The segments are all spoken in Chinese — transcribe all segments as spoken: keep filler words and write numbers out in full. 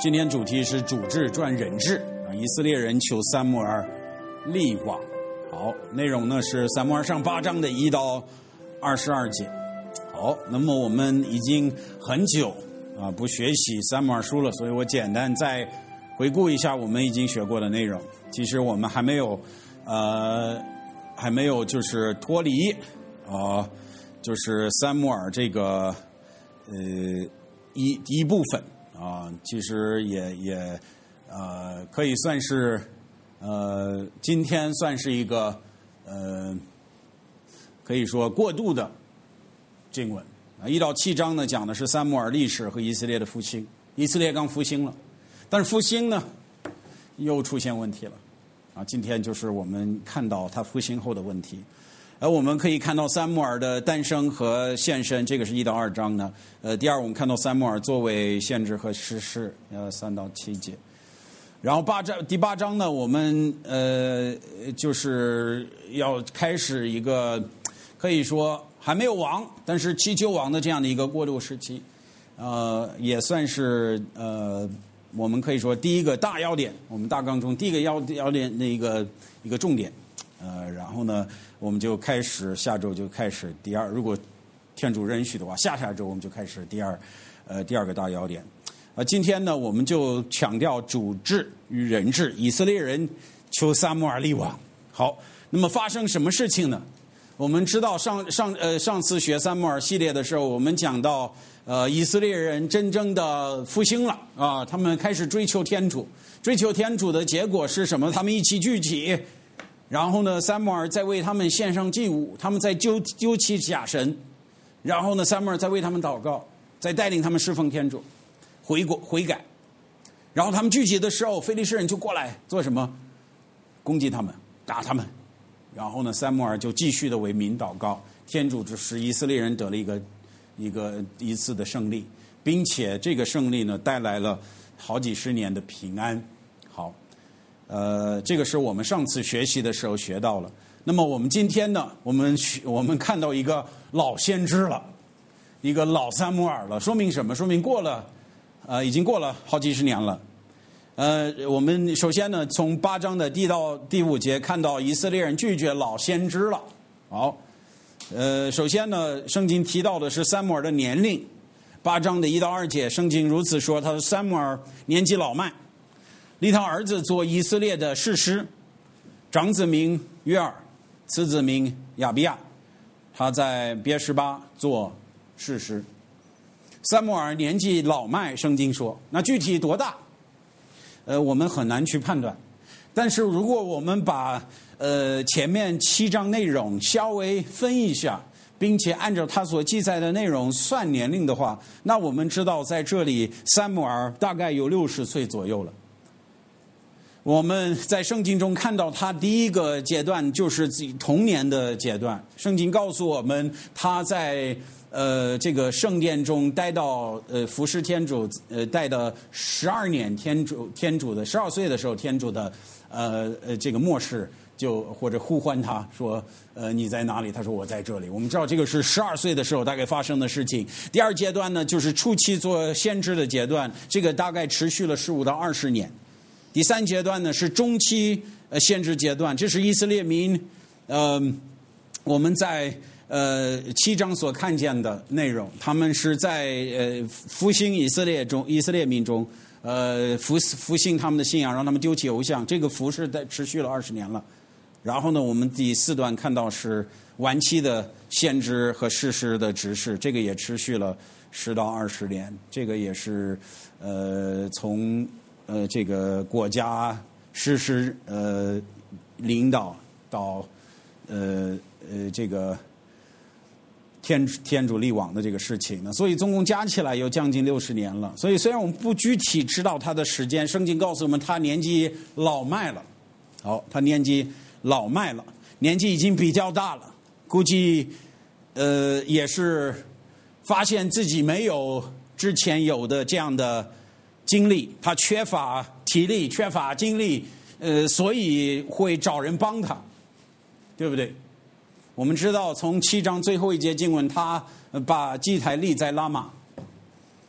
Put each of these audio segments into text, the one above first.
今天主题是主治转人质啊，以色列人求撒母耳立王。好，内容呢是撒母耳上八章的一到二十二节。好，那么我们已经很久啊不学习撒母耳书了，所以我简单再回顾一下我们已经学过的内容。其实我们还没有呃还没有就是脱离啊、呃、就是撒母耳这个呃一一部分啊，其实也也呃可以算是呃今天算是一个呃可以说过渡的经文啊，一到七章呢讲的是撒母耳历史和以色列的复兴，以色列刚复兴了，但是复兴呢又出现问题了啊，今天就是我们看到他复兴后的问题。而我们可以看到撒母耳的诞生和献身，这个是一到二章呢。呃，第二我们看到撒母耳作为先知和士师，呃，三到七节。然后八章第八章呢，我们呃就是要开始一个可以说还没有王，但是祈求王的这样的一个过渡时期，呃，也算是呃我们可以说第一个大要点，我们大纲中第一个要要点的一个一个重点。呃，然后呢，我们就开始下周就开始第二，如果天主允许的话，下下周我们就开始第二，呃，第二个大要点。呃，今天呢，我们就强调主治与人治，以色列人求撒母耳立王。好，那么发生什么事情呢？我们知道上上呃上次学撒母耳系列的时候，我们讲到呃以色列人真正的复兴了啊，他们开始追求天主，追求天主的结果是什么？他们一起聚集。然后呢，撒母耳在为他们献上祭物，他们在丢丢弃假神，然后呢，撒母耳在为他们祷告，在带领他们侍奉天主，悔过悔改。然后他们聚集的时候，非利士人就过来做什么？攻击他们，打他们。然后呢，撒母耳就继续的为民祷告，天主就使以色列人得了一个一个一次的胜利，并且这个胜利呢，带来了好几十年的平安。好。呃，这个是我们上次学习的时候学到了。那么我们今天呢，我们我们看到一个老先知了，一个老撒母耳了，说明什么？说明过了，呃，已经过了好几十年了。呃，我们首先呢，从八章的第到第五节看到以色列人拒绝老先知了。好，呃，首先呢，圣经提到的是撒母耳的年龄，八章的一到二节，圣经如此说：他说撒母耳年纪老迈。立他儿子做以色列的士师，长子名约尔，次子名亚比亚，他在别是巴做士师。撒母耳年纪老迈，圣经说，那具体多大？呃，我们很难去判断。但是如果我们把呃前面七章内容稍微分一下，并且按照他所记载的内容算年龄的话，那我们知道在这里撒母耳大概有六十岁左右了。我们在圣经中看到他第一个阶段就是自己童年的阶段。圣经告诉我们，他在呃这个圣殿中待到呃服侍天主呃待的十二年，天主天主的十二岁的时候，天主的呃呃这个末世就或者呼唤他说呃你在哪里？他说我在这里。我们知道这个是十二岁的时候大概发生的事情。第二阶段呢，就是初期做先知的阶段，这个大概持续了十五到二十年。第三阶段呢是中期呃先知阶段，这是以色列民呃我们在呃七章所看见的内容，他们是在呃复兴以色列中以色列民中呃复复兴他们的信仰，让他们丢弃偶像，这个服事在持续了二十年了。然后呢，我们第四段看到是晚期的先知和士师的执事，这个也持续了十到二十年，这个也是呃从呃，这个国家实施呃领导到呃呃这个天天主立王的这个事情呢，所以总共加起来有将近六十年了。所以虽然我们不具体知道他的时间，圣经告诉我们他年纪老迈了。好，他年纪老迈了，年纪已经比较大了，估计呃也是发现自己没有之前有的这样的精力，他缺乏体力，缺乏精力，呃，所以会找人帮他，对不对？我们知道从七章最后一节经文，他把祭台立在拉玛，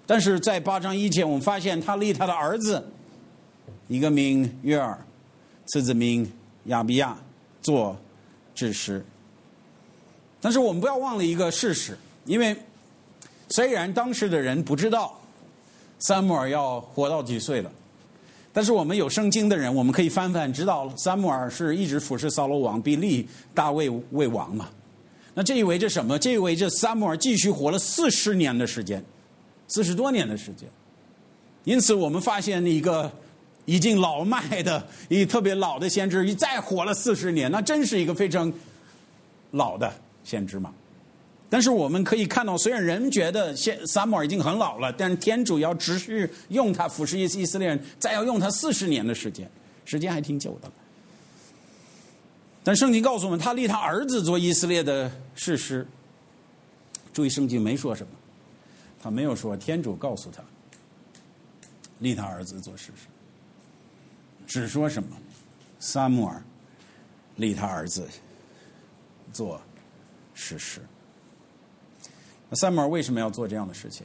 但是在八章一节，我们发现他立他的儿子，一个名约尔，次子名亚比亚做治师。但是我们不要忘了一个事实，因为虽然当时的人不知道撒母耳要活到几岁了，但是我们有圣经的人，我们可以翻翻，知道撒母耳是一直服侍扫罗王，并立大卫为王嘛。那这意味着什么？这意味着撒母耳继续活了四十年的时间，四十多年的时间。因此我们发现一个已经老迈的一特别老的先知再活了四十年，那真是一个非常老的先知嘛。但是我们可以看到，虽然人觉得撒母耳已经很老了，但是天主要持续用他服侍以色列人，再要用他四十年的时间，时间还挺久的了。但圣经告诉我们，他立他儿子做以色列的士师。注意，圣经没说什么，他没有说天主告诉他立他儿子做士师，只说什么撒母耳立他儿子做士师。那撒母耳为什么要做这样的事情？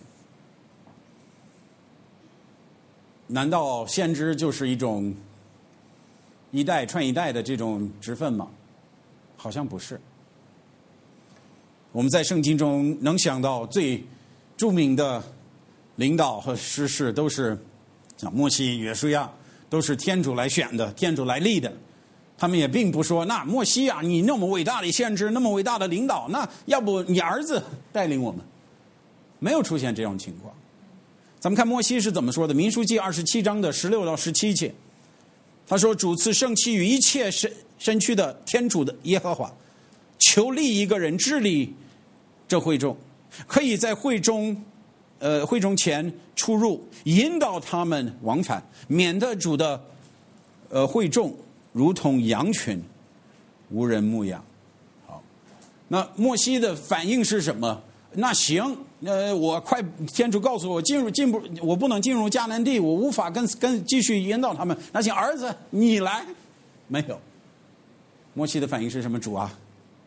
难道先知就是一种一代传一代的这种职分吗？好像不是。我们在圣经中能想到最著名的领导和士师都是像摩西、约书亚，都是天主来选的，天主来立的。他们也并不说，那摩西啊，你那么伟大的先知，那么伟大的领导，那要不你儿子带领我们？没有出现这种情况。咱们看摩西是怎么说的，民数记二十七章的十六到十七节，他说：主赐圣气与一切身身躯的天主的耶和华，求立一个人治理这会众，可以在会中呃会中前出入，引导他们往返，免得主的呃会众如同羊群，无人牧养。好，那摩西的反应是什么？那行，呃，我快天主告诉我进入进不，我不能进入迦南地，我无法跟跟继续引导他们。那行，儿子你来。没有。摩西的反应是什么？主啊，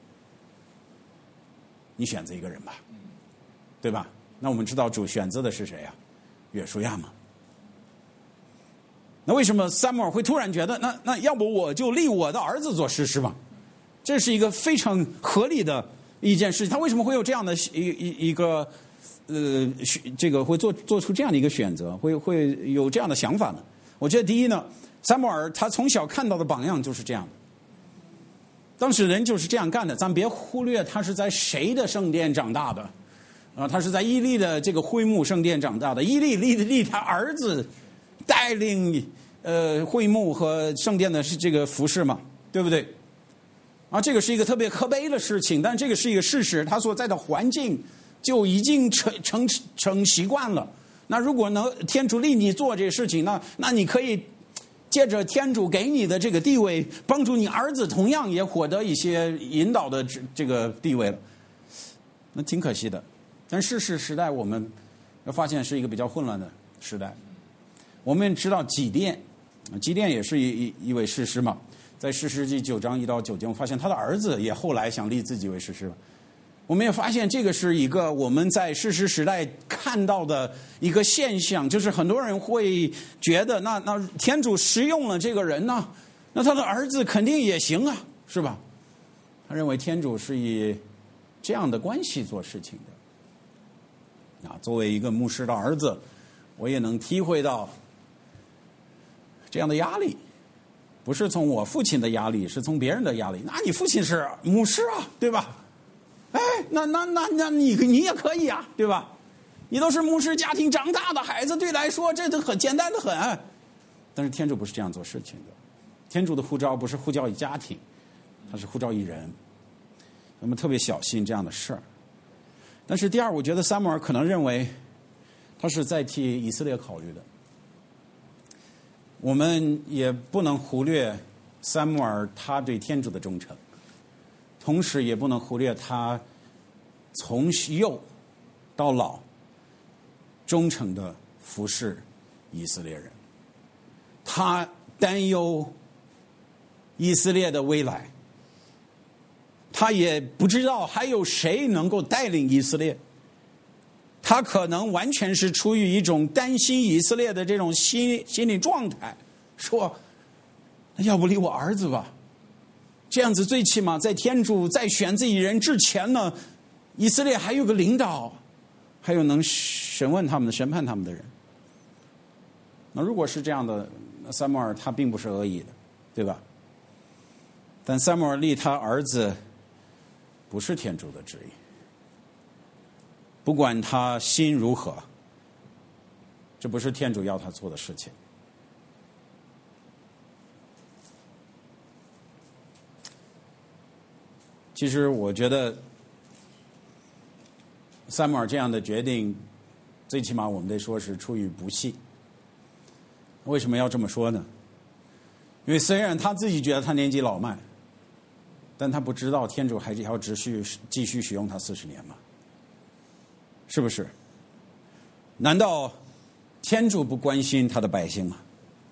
你选择一个人吧，对吧？那我们知道主选择的是谁呀？约书亚嘛。那为什么撒母耳会突然觉得，那那要不我就立我的儿子做士师吧？这是一个非常合理的一件事。他为什么会有这样的一一一个呃这个会做做出这样的一个选择，会会有这样的想法呢？我觉得第一呢，撒母耳他从小看到的榜样就是这样的，当时人就是这样干的。咱别忽略他是在谁的圣殿长大的啊？他是在伊利的这个会幕圣殿长大的，伊利立立他儿子带领呃会幕和圣殿的是这个服饰嘛，对不对？啊，这个是一个特别可悲的事情，但这个是一个事实，他所在的环境就已经成成成习惯了。那如果能天主立你做这个事情，那那你可以借着天主给你的这个地位，帮助你儿子同样也获得一些引导的这个地位了。那挺可惜的。但世世时代我们要发现是一个比较混乱的时代。我们知道基甸，基甸也是一一一位士师嘛，在士师记九章一到九节，我发现他的儿子也后来想立自己为士师。我们也发现这个是一个我们在士师时代看到的一个现象，就是很多人会觉得，那那天主使用了这个人呢，那他的儿子肯定也行啊，是吧？他认为天主是以这样的关系做事情的。啊，作为一个牧师的儿子，我也能体会到这样的压力，不是从我父亲的压力，是从别人的压力。那你父亲是牧师啊，对吧？哎，那那那那你你也可以啊，对吧？你都是牧师家庭长大的孩子，对来说这都很简单的很。但是天主不是这样做事情的，天主的呼召不是呼召于家庭，他是呼召于人。我们特别小心这样的事儿。但是第二，我觉得撒母耳可能认为他是在替以色列考虑的。我们也不能忽略撒母耳他对天主的忠诚，同时也不能忽略他从幼到老忠诚的服侍以色列人。他担忧以色列的未来，他也不知道还有谁能够带领以色列。 他可能完全是出于一种担心以色列的这种心心理状态，说要不立我儿子吧，这样子最起码在天主在选自己人之前呢，以色列还有个领导，还有能审问他们的审判他们的人。那如果是这样的，那撒母耳他并不是恶意的，对吧？但撒母耳立他儿子不是天主的旨意，不管他心如何，这不是天主要他做的事情。其实我觉得撒母耳这样的决定，最起码我们得说是出于不信。为什么要这么说呢？因为虽然他自己觉得他年纪老迈，但他不知道天主还是要继续继续使用他四十年吗？是不是？难道天主不关心他的百姓吗？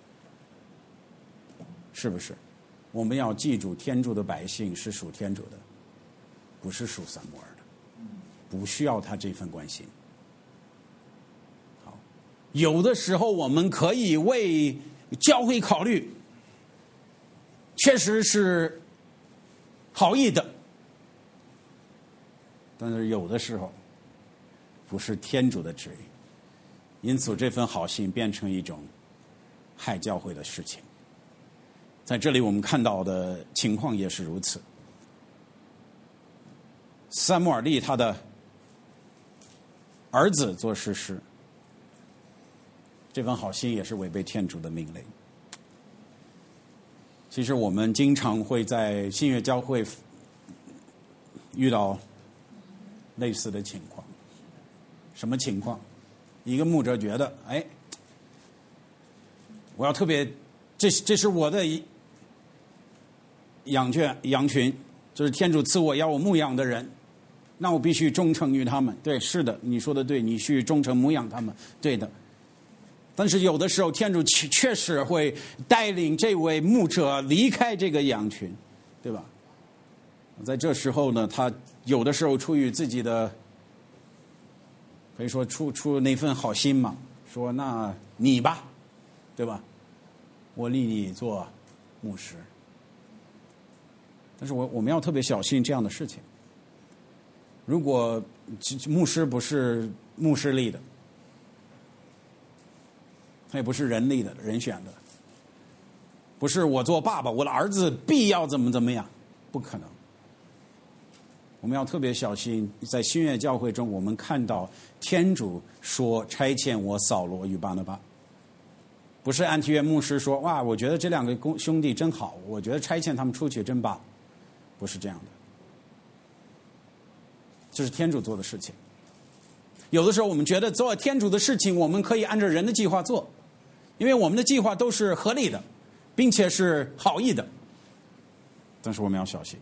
是不是？我们要记住，天主的百姓是属天主的，不是属撒母耳的，不需要他这份关心。好，有的时候我们可以为教会考虑，确实是好意的，但是有的时候不是天主的旨意，因此这份好心变成一种害教会的事情。在这里我们看到的情况也是如此。撒母耳立他的儿子做士师，这份好心也是违背天主的命令。其实我们经常会在新约教会遇到类似的情况。什么情况？一个牧者觉得，哎，我要特别，这这是我的羊圈羊群，这是天主赐我要我牧养的人，那我必须忠诚于他们。对，是的，你说的对，你需忠诚牧养他们，对的。但是有的时候天主确实会带领这位牧者离开这个羊群，对吧？在这时候呢，他有的时候出于自己的，可以说出出那份好心嘛，说那你吧，对吧？我立你做牧师。但是我我们要特别小心这样的事情。如果牧师不是牧师立的，他也不是人立的，人选的，不是我做爸爸，我的儿子必要怎么怎么样，不可能。我们要特别小心，在新约教会中，我们看到天主说差遣我扫罗与巴拿巴，不是安提约牧师说哇，我觉得这两个兄弟真好，我觉得差遣他们出去真棒，不是这样的。这是天主做的事情。有的时候我们觉得做天主的事情，我们可以按照人的计划做，因为我们的计划都是合理的，并且是好意的。但是我们要小心，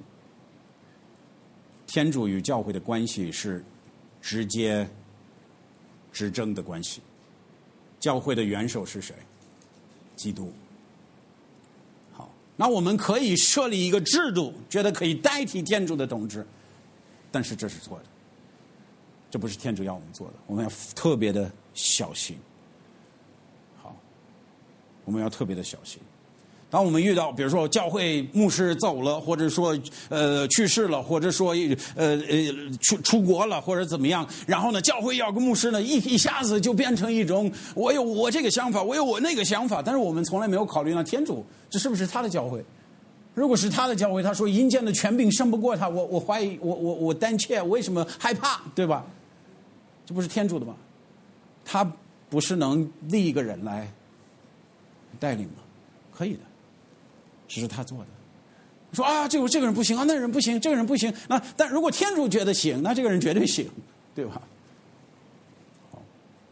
天主与教会的关系是直接执政的关系。教会的元首是谁？基督。好，那我们可以设立一个制度，觉得可以代替天主的统治，但是这是错的，这不是天主要我们做的，我们要特别的小心。好，我们要特别的小心。当我们遇到比如说教会牧师走了，或者说呃去世了，或者说呃呃出出国了，或者怎么样，然后呢教会要个牧师呢一一下子就变成一种我有我这个想法，我有我那个想法，但是我们从来没有考虑到天主这是不是他的教会。如果是他的教会，他说阴间的权柄胜不过他，我我怀疑我我我胆怯，我为什么害怕，对吧？这不是天主的吗？他不是能立一个人来带领吗？可以的，只是他做的。说啊，这个这个人不行啊，那个人不行，这个人不行。那但如果天主觉得行，那这个人绝对行，对吧？好，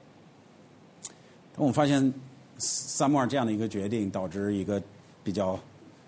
我们发现撒母耳这样的一个决定，导致一个比较，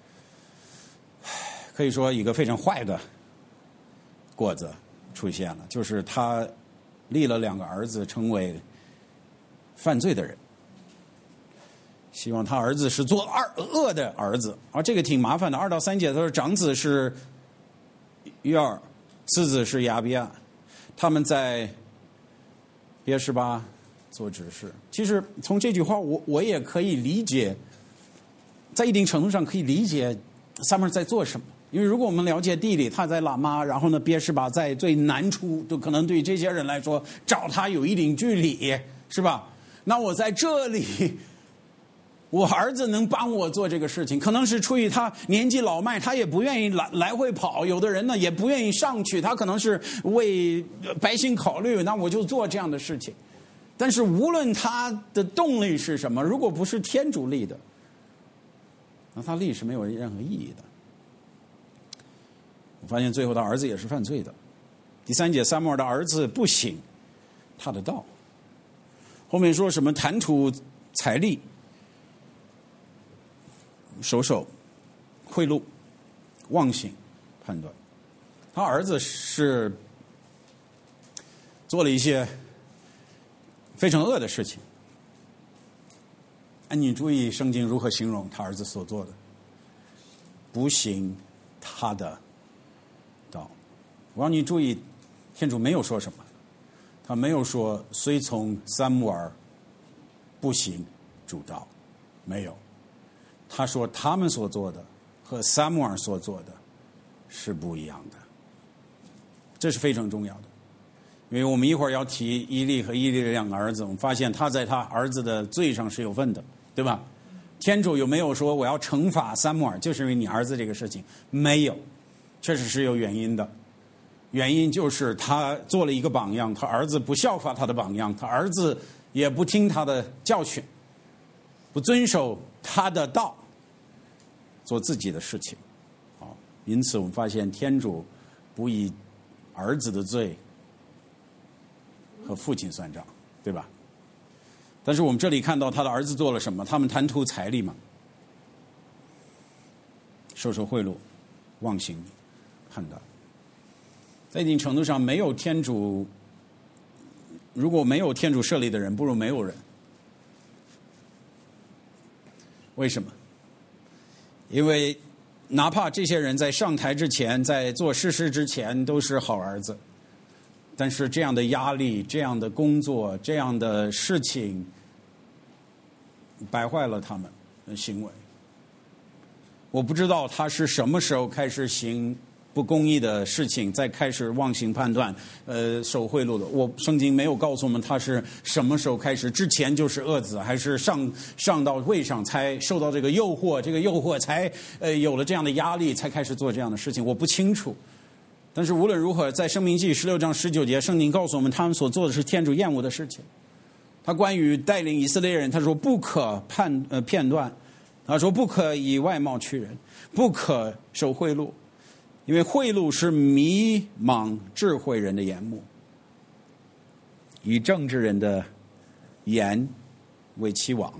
可以说一个非常坏的果子出现了，就是他立了两个儿子成为犯罪的人。希望他儿子是做二恶的儿子，而这个挺麻烦的。二到三节他说，长子是约尔，次子是亚比亚，他们在别是巴做指示。其实从这句话我我也可以理解，在一定程度上可以理解撒母耳在做什么。因为如果我们了解地理，他在拉玛，然后呢别是巴在最南处，就可能对这些人来说找他有一定距离，是吧？那我在这里，我儿子能帮我做这个事情，可能是出于他年纪老迈，他也不愿意来来回跑。有的人呢也不愿意上去，他可能是为百姓考虑，那我就做这样的事情。但是无论他的动力是什么，如果不是天主立的，那他立是没有任何意义的。我发现最后他儿子也是犯罪的。第三节，撒母耳的儿子不行他的道。后面说什么谈吐财力、手手、贿赂、妄行、判断。他儿子是做了一些非常恶的事情。哎，你注意圣经如何形容他儿子所做的，不行他的道。我让你注意，天主没有说什么，他没有说虽从撒母耳不行主道，没有。他说他们所做的和撒母耳所做的是不一样的，这是非常重要的。因为我们一会儿要提伊利和伊利的两个儿子，我们发现他在他儿子的罪上是有份的，对吧？天主有没有说我要惩罚撒母耳就是因为你儿子这个事情？没有，确实是有原因的。原因就是他做了一个榜样，他儿子不效法他的榜样，他儿子也不听他的教训，不遵守他的道，做自己的事情。好，因此我们发现天主不以儿子的罪和父亲算账，对吧？但是我们这里看到他的儿子做了什么？他们贪图财力嘛，收受贿赂、妄行、判断。在一定程度上，没有天主，如果没有天主设立的人，不如没有人。为什么？因为哪怕这些人在上台之前，在做事事之前都是好儿子，但是这样的压力、这样的工作、这样的事情，败坏了他们的行为。我不知道他是什么时候开始行不公义的事情，再开始妄行判断，呃，受贿赂的。我圣经没有告诉我们他是什么时候开始，之前就是恶子，还是上上到位上才受到这个诱惑，这个诱惑才呃有了这样的压力，才开始做这样的事情，我不清楚。但是无论如何，在申命记十六章十九节，圣经告诉我们，他们所做的是天主厌恶的事情。他关于带领以色列人，他说不可判呃片段，他说不可以外貌取人，不可受贿赂。因为贿赂是迷茫智慧人的眼目，以正直人的言为其网。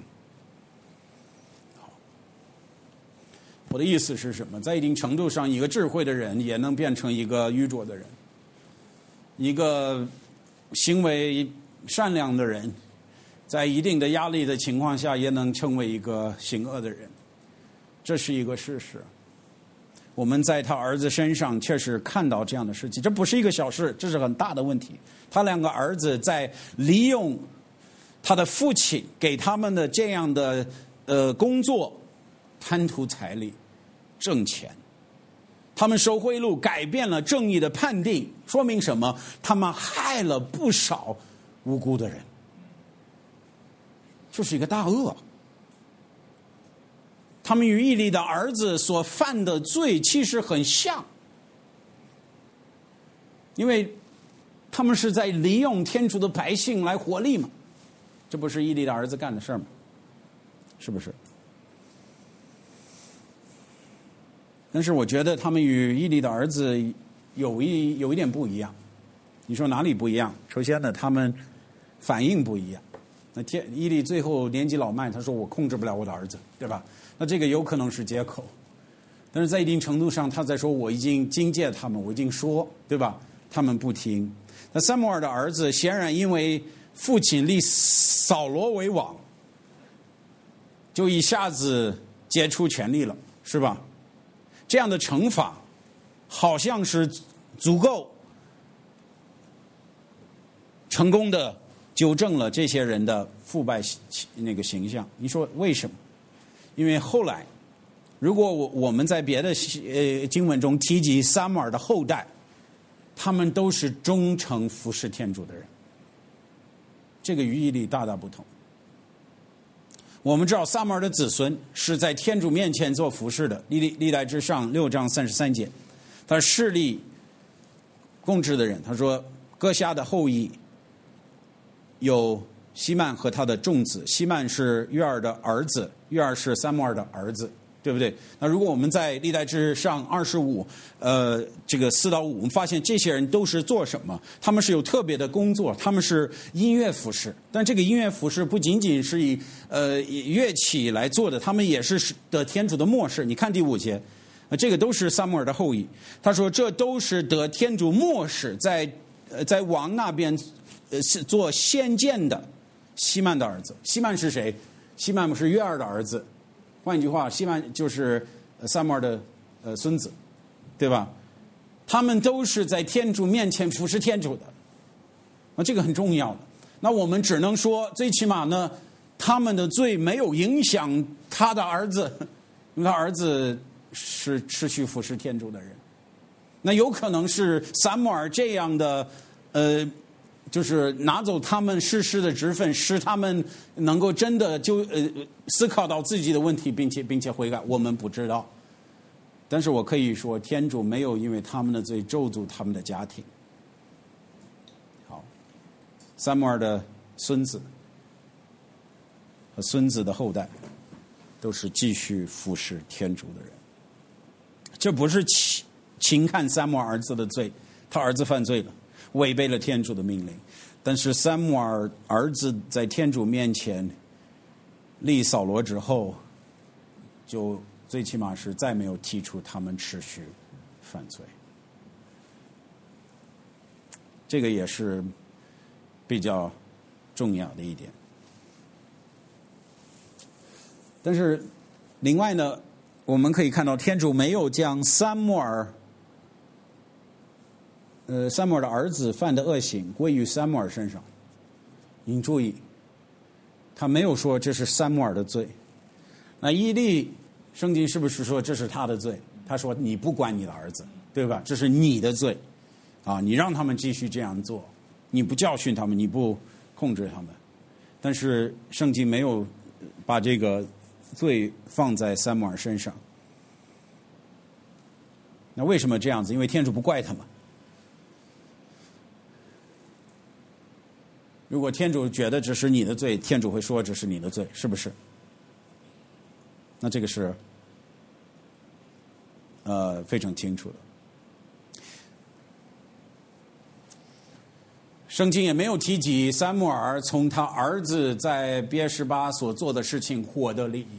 我的意思是什么？在一定程度上，一个智慧的人也能变成一个愚拙的人，一个行为善良的人，在一定的压力的情况下，也能成为一个行恶的人。这是一个事实。我们在他儿子身上确实看到这样的事情，这不是一个小事，这是很大的问题。他两个儿子在利用他的父亲给他们的这样的呃工作，贪图财力、挣钱，他们受贿赂，改变了正义的判定，说明什么？他们害了不少无辜的人，就是一个大恶。他们与伊利的儿子所犯的罪其实很像，因为他们是在利用天主的百姓来获利嘛，这不是伊利的儿子干的事儿吗？是不是？但是我觉得他们与伊利的儿子有一有一点不一样。你说哪里不一样？首先呢，他们反应不一样。那天伊利最后年纪老迈，他说我控制不了我的儿子，对吧？那这个有可能是借口，但是在一定程度上，他在说我已经警戒他们，我已经说，对吧？他们不听。那撒母耳的儿子显然因为父亲立扫罗为王，就一下子接触权力了，是吧？这样的惩罚好像是足够成功的纠正了这些人的腐败那个形象。你说为什么？因为后来，如果我我们在别的呃经文中提及撒母耳的后代，他们都是忠诚服侍天主的人，这个与以利大大不同。我们知道撒母耳的子孙是在天主面前做服侍的，历历代志上六章三十三节，他势力共治的人，他说歌夏的后裔有西曼和他的众子，西曼是约珥的儿子，约珥是撒母耳的儿子，对不对？那如果我们在历代志上二十五，呃，这个四到五，我们发现这些人都是做什么？他们是有特别的工作，他们是音乐服饰。但这个音乐服饰不仅仅是以呃乐器来做的，他们也是得天主的默示。你看第五节，呃，这个都是撒母耳的后裔。他说这都是得天主默示，在呃在王那边呃是做先见的西曼的儿子。西曼是谁？西曼是约珥的儿子。换一句话，西曼就是撒母耳的呃孙子，对吧？他们都是在天主面前服侍天主的，啊，这个很重要的。那我们只能说，最起码呢，他们的罪没有影响他的儿子，因为他儿子是持续服侍天主的人。那有可能是撒母耳这样的，呃。就是拿走他们世世的职分，使他们能够真的就呃思考到自己的问题，并且并且悔改，我们不知道。但是我可以说，天主没有因为他们的罪咒诅他们的家庭。好，撒母耳的孙子和孙子的后代都是继续服侍天主的人。这不是轻轻看撒母耳儿子的罪，他儿子犯罪了，违背了天主的命令，但是撒母耳儿子在天主面前立扫罗之后，就最起码是再没有提出他们持续犯罪。这个也是比较重要的一点。但是另外呢，我们可以看到天主没有将撒母耳呃，撒母耳的儿子犯的恶行归于撒母耳身上。您注意，他没有说这是撒母耳的罪。那以利，圣经是不是说这是他的罪？他说你不管你的儿子，对吧？这是你的罪，啊，你让他们继续这样做，你不教训他们，你不控制他们。但是圣经没有把这个罪放在撒母耳身上。那为什么这样子？因为天主不怪他们。如果天主觉得这是你的罪，天主会说这是你的罪，是不是？那这个是呃非常清楚的。圣经也没有提及撒母耳从他儿子在别是巴所做的事情获得利益。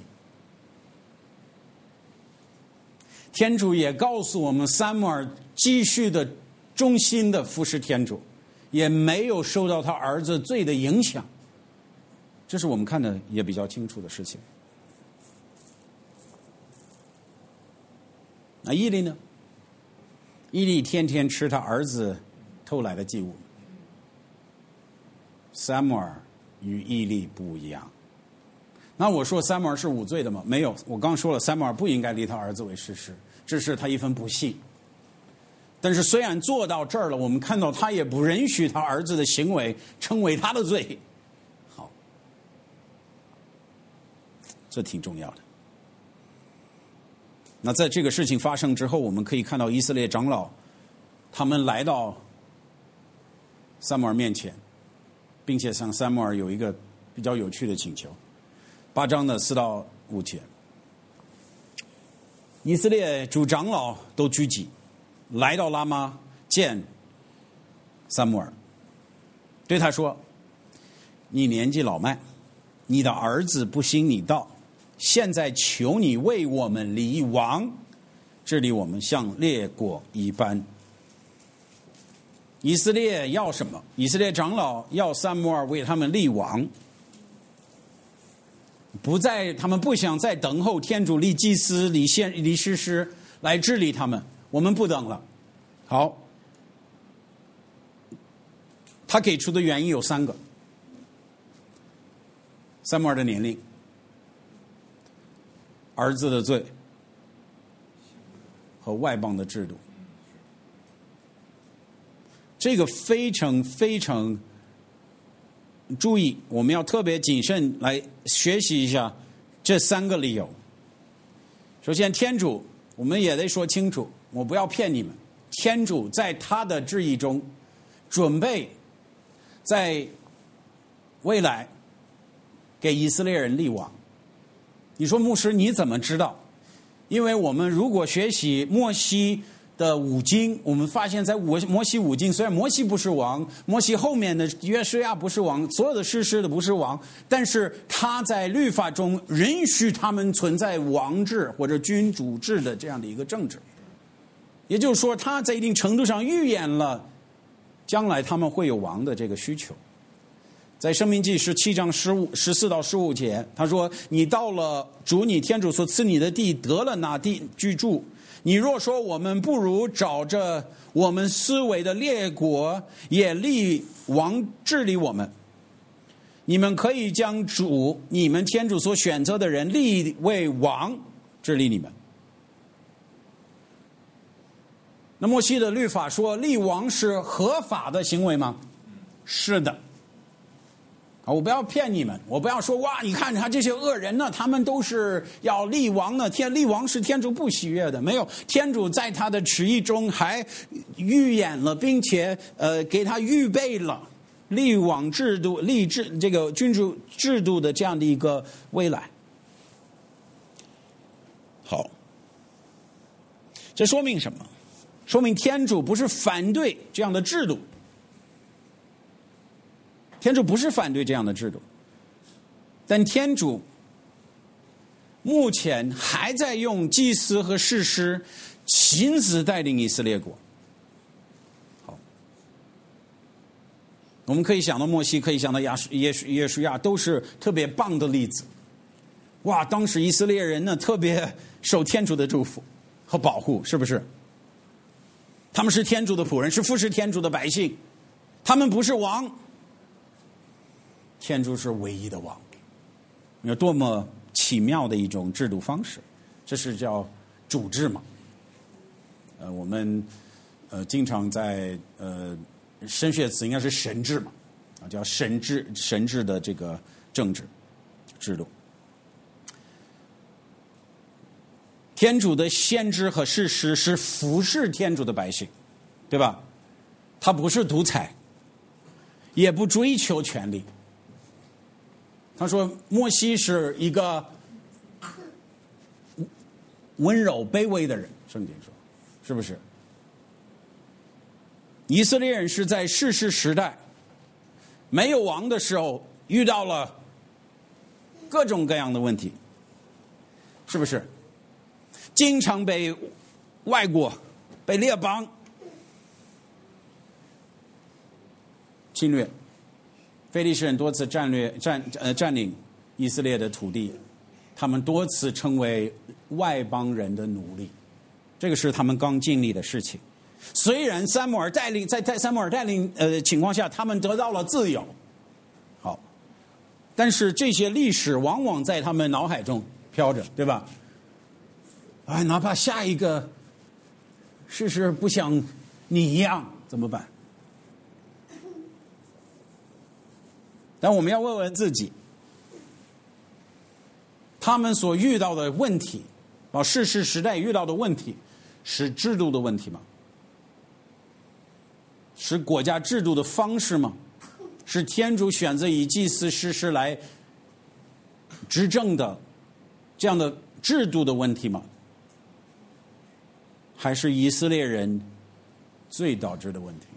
天主也告诉我们，撒母耳继续的忠心的服侍天主，也没有受到他儿子罪的影响，这是我们看的也比较清楚的事情。那以利呢？以利天天吃他儿子偷来的祭物。撒母耳与以利不一样。那我说撒母耳是无罪的吗？没有，我刚说了，撒母耳不应该立他儿子为士师，这是他一份不幸。但是虽然做到这儿了，我们看到他也不允许他儿子的行为成为他的罪。好，这挺重要的。那在这个事情发生之后，我们可以看到以色列长老他们来到撒母耳面前，并且向撒母耳有一个比较有趣的请求。八章的四到五节，以色列诸长老都聚集来到拉玛见撒母耳，对他说：你年纪老迈，你的儿子不行你道，现在求你为我们立王，治理我们像列国一般。以色列要什么？以色列长老要撒母耳为他们立王，不再他们不想再等候天主立祭司、立先、立士师来治理他们，我们不等了。好，他给出的原因有三个。 撒母耳的年龄、儿子的罪和外邦的制度。这个非常非常注意，我们要特别谨慎来学习一下这三个理由。首先，天主，我们也得说清楚，我不要骗你们，天主在他的旨意中准备在未来给以色列人立王。你说牧师你怎么知道？因为我们如果学习摩西的五经，我们发现在摩西五经，虽然摩西不是王，摩西后面的约书亚不是王，所有的士师的不是王，但是他在律法中允许他们存在王制或者君主制的这样的一个政治。也就是说，他在一定程度上预言了将来他们会有王的这个需求。在申命记十七章十五十四到十五节，他说：“你到了主你天主所赐你的地，得了那地居住。你若说我们不如找着我们思维的列国，也立王治理我们。你们可以将主你们天主所选择的人立为王治理你们。”那摩西的律法说立王是合法的行为吗？是的。我不要骗你们，我不要说哇，你看他这些恶人呢，他们都是要立王呢。天立王是天主不喜悦的，没有，天主在他的旨意中还预演了，并且呃给他预备了立王制度、立制这个君主制度的这样的一个未来。好，这说明什么？说明天主不是反对这样的制度。天主不是反对这样的制度，但天主目前还在用祭司和士师亲自带领以色列国。好，我们可以想到摩西，可以想到亚耶耶书亚，都是特别棒的例子。哇，当时以色列人呢特别受天主的祝福和保护，是不是？他们是天主的仆人，是服侍天主的百姓，他们不是王。天主是唯一的王，有多么奇妙的一种制度方式，这是叫主制嘛？呃，我们呃经常在呃神学词应该是神制嘛，啊，叫神制神制的这个政治制度。天主的先知和士师是服侍天主的百姓，对吧？他不是独裁，也不追求权力。他说摩西是一个温柔卑微的人，圣经说，是不是？以色列人是在士师时代没有王的时候遇到了各种各样的问题，是不是？经常被外国、被列邦侵略。非利士人多次战略占呃占领以色列的土地，他们多次成为外邦人的奴隶，这个是他们刚经历的事情。虽然撒母耳带领在在撒母耳带领呃情况下，他们得到了自由，好，但是这些历史往往在他们脑海中飘着，对吧？哎，哪怕下一个事实不像你一样，怎么办？但我们要问问自己，他们所遇到的问题，啊，士师时代遇到的问题，是制度的问题吗？是国家制度的方式吗？是天主选择以祭司士师来执政的这样的制度的问题吗？还是以色列人罪导致的问题？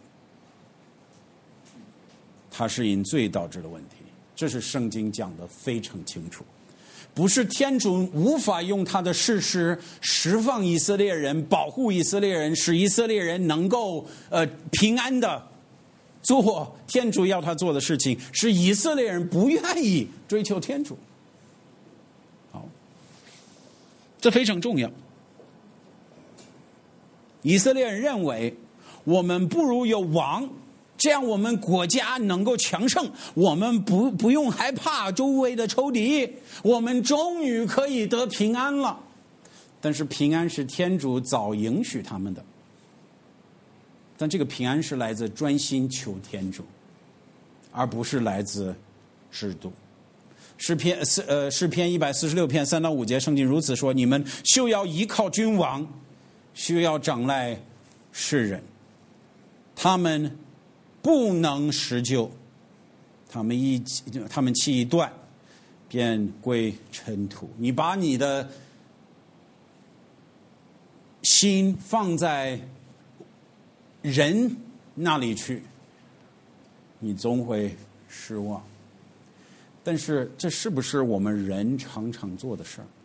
它是因罪导致的问题，这是圣经讲得非常清楚。不是天主无法用他的士师释放以色列人，保护以色列人，使以色列人能够呃平安的做天主要他做的事情，是以色列人不愿意追求天主。好，这非常重要。以色列人认为我们不如有王这样我们国家能够强盛，我们不不用害怕周围的仇敌，我们终于可以得平安了。但是平安是天主早允许他们的，但这个平安是来自专心求天主，而不是来自制度。诗篇四呃诗篇一百四十六篇三到五节，圣经如此说：你们休要依靠君王，休要长赖世人，他们不能施救，他们一他们气一断，便归尘土。你把你的心放在人那里去，你总会失望。但是这是不是我们人常常做的事儿？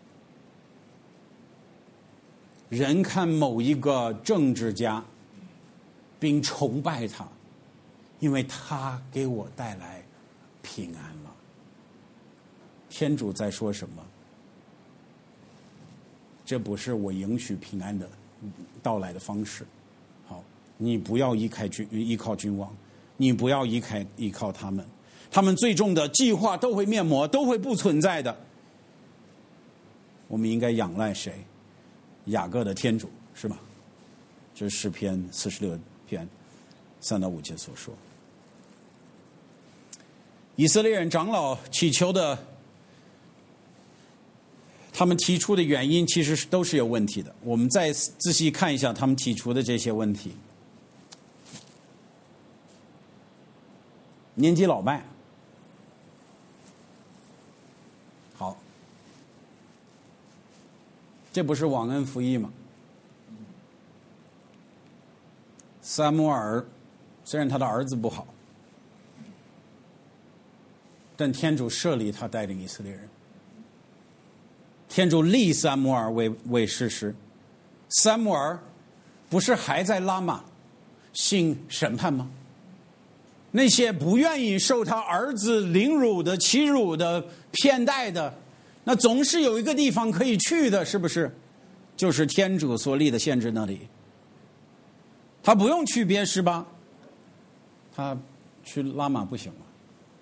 人看某一个政治家，并崇拜他，因为他给我带来平安了。天主在说什么？这不是我允许平安的到来的方式。好，你不要依靠君依靠君王，你不要依靠依靠他们，他们最终的计划都会灭没，都会不存在的。我们应该仰赖谁？雅各的天主，是吧？这是诗篇四十六篇三到五节所说。以色列人长老祈求的，他们提出的原因其实都是有问题的。我们再仔细看一下他们提出的这些问题。年纪老迈，好，这不是忘恩负义吗？撒母耳虽然他的儿子不好，但天主设立他带领以色列人。天主立撒母耳为为士师，撒母耳不是还在拉玛行审判吗？那些不愿意受他儿子凌辱的、欺辱的、偏待的，那总是有一个地方可以去的，是不是？就是天主所立的限制那里。他不用去别是吧？他去拉玛不行吗？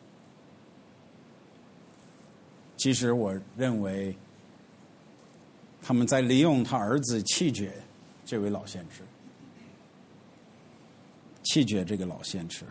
其实我认为他们在利用他儿子弃绝这位老先知，弃绝这个老先知。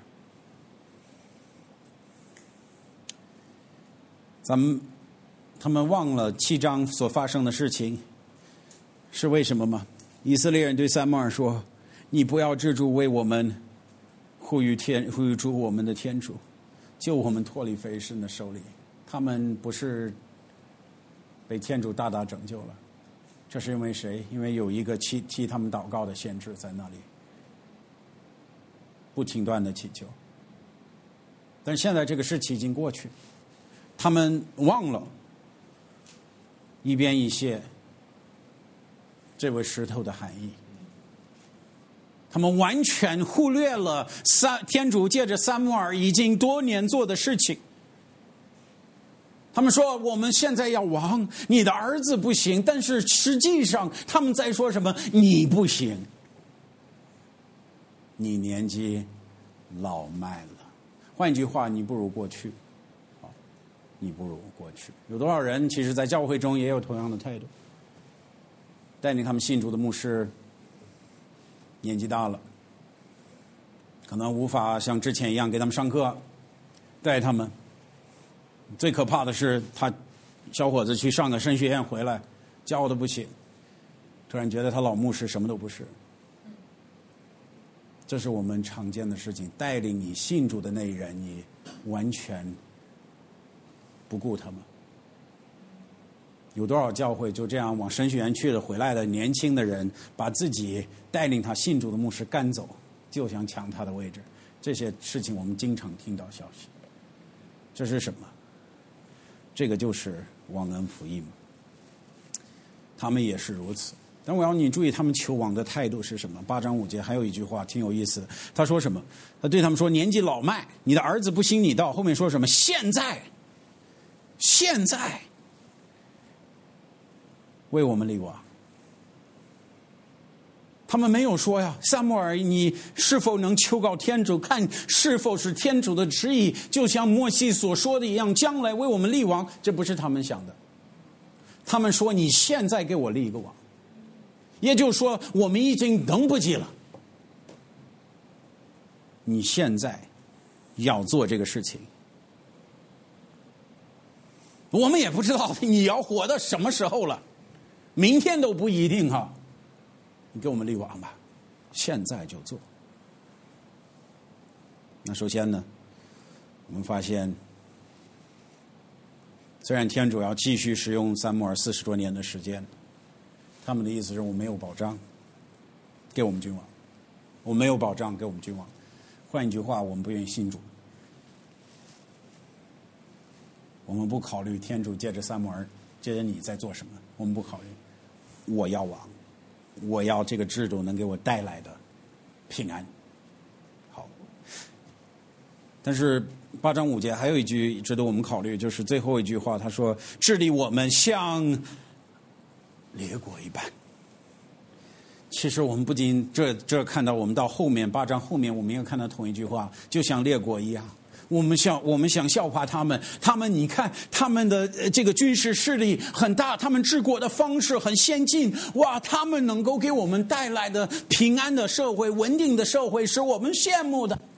咱们他们忘了七章所发生的事情是为什么吗？以色列人对撒母耳说：你不要止住为我们呼吁天呼吁主我们的天主，救我们脱离非利士人的手里。他们不是被天主大大拯救了，这是因为谁？因为有一个替替他们祷告的先知在那里不停断的祈求。但现在这个事情已经过去，他们忘了一边一切这位石头的含义，他们完全忽略了撒天主借着撒母耳已经多年做的事情。他们说我们现在要亡，你的儿子不行，但是实际上他们在说什么？你不行，你年纪老迈了。换一句话，你不如过去，你不如过去。有多少人其实在教会中也有同样的态度？带领他们信主的牧师年纪大了，可能无法像之前一样给他们上课，带他们。最可怕的是，他小伙子去上个神学院回来，教的不行，突然觉得他老牧师什么都不是。这是我们常见的事情。带领你信主的那人，你完全不顾他们。有多少教会就这样往神学院去了回来的年轻的人，把自己带领他信主的牧师赶走，就想抢他的位置。这些事情我们经常听到消息。这是什么？这个就是忘恩负义嘛。他们也是如此。但我要你注意他们求王的态度是什么。八章五节还有一句话挺有意思的，他说什么？他对他们说：年纪老迈，你的儿子不行你道。后面说什么？现在现在为我们立王。他他们没有说呀，撒母耳，你是否能求告天主，看是否是天主的旨意，就像摩西所说的一样，将来为我们立王。这不是他们想的，他们说你现在给我立一个王，也就是说我们已经等不及了，你现在要做这个事情。我们也不知道你要活到什么时候了，明天都不一定哈。你给我们立王吧，现在就做。那首先呢，我们发现，虽然天主要继续使用撒母耳四十多年的时间，他们的意思是我没有保障，给我们君王，我没有保障，给我们君王。换一句话，我们不愿意信主，我们不考虑天主借着撒母耳，借着你在做什么，我们不考虑，我要王。我要这个制度能给我带来的平安。好，但是八章五节还有一句值得我们考虑，就是最后一句话，他说治理我们像列国一般。其实我们不仅这这看到，我们到后面八章后面，我们也看到同一句话，就像列国一样。我们想，我们想笑话他们，他们你看他们的这个军事势力很大，他们治国的方式很先进，哇，他们能够给我们带来的平安的社会、稳定的社会，是我们羡慕的。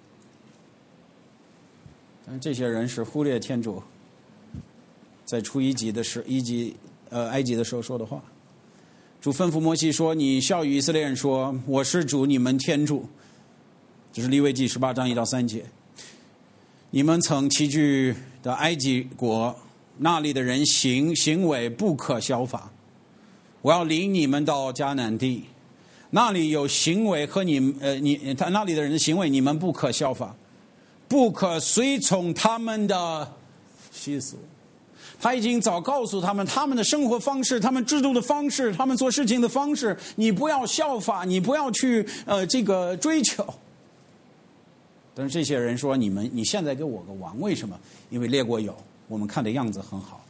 但这些人是忽略天主在出埃及的时，埃及呃埃及的时候说的话。主吩咐摩西说：“你孝与以色列人说，我是主你们天主。”这是利未记十八章一到三节。你们曾栖居的埃及国，那里的人行行为不可效法。我要领你们到迦南地，那里有行为和你呃你他那里的人的行为，你们不可效法，不可随从他们的习俗。他已经早告诉他们，他们的生活方式、他们制度的方式、他们做事情的方式，你不要效法，你不要去呃这个追求。但是这些人说，你们你现在给我个王，为什么？因为列国有，我们看的样子很好。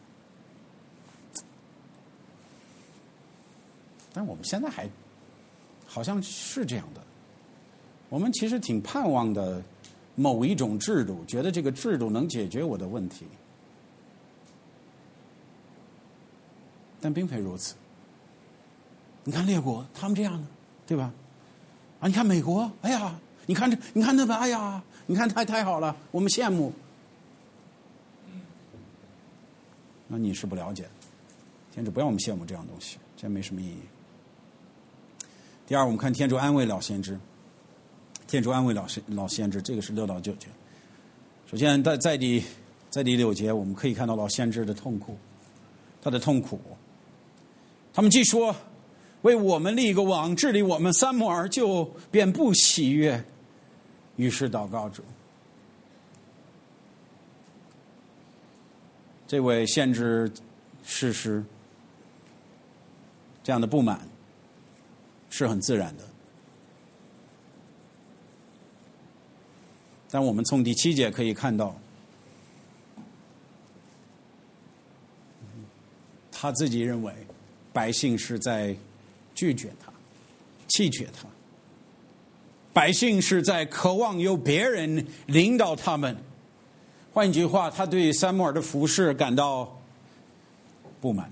但我们现在还好像是这样的，我们其实挺盼望的某一种制度，觉得这个制度能解决我的问题，但并非如此。你看列国他们这样的，对吧？啊，你看美国，哎呀，你看这，你看那边，哎呀，你看太太好了，我们羡慕。那你是不了解，天主不要我们羡慕这样东西，这没什么意义。第二，我们看天主安慰老先知，天主安慰老先老先知，这个是六到九节。首先，在在第在第六节，我们可以看到老先知的痛苦，他的痛苦。他们既说为我们立一个王，治理我们，撒母耳就便不喜悦，于是祷告主。这位先知事实这样的不满是很自然的，但我们从第七节可以看到，他自己认为百姓是在拒绝他、弃绝他，百姓是在渴望由别人领导他们。换一句话，他对撒母耳的服侍感到不满。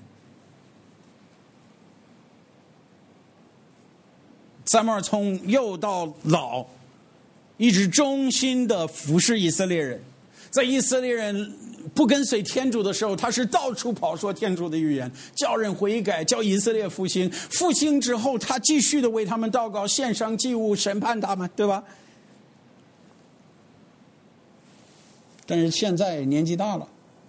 撒母耳从幼到老一直忠心的服侍以色列人，在以色列人不跟随天主的时候，他是到处跑说天主的预言，叫人悔改，叫以色列复兴。复兴之后，他继续的为他们祷告，献上祭物，审判他们，对吧？但是现在年纪大了，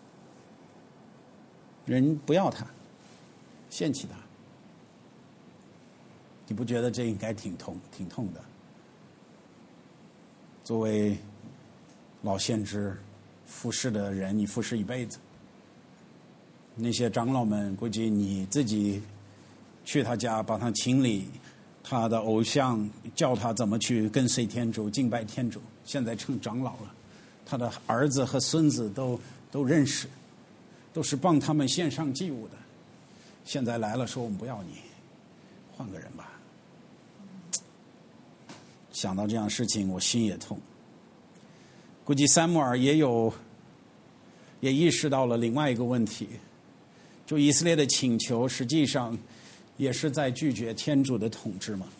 人不要他，嫌弃他，你不觉得这应该挺痛挺痛的？作为老先知服侍的人，你服侍一辈子，那些长老们估计你自己去他家帮他清理他的偶像，教他怎么去跟随天主、敬拜天主，现在成长老了，他的儿子和孙子都都认识，都是帮他们献上祭物的。现在来了说我们不要你，换个人吧。 想到这样的事情，我心也痛。估计撒母耳也有，也意识到了另外一个问题，就以色列的请求实际上也是在拒绝天主的统治嘛。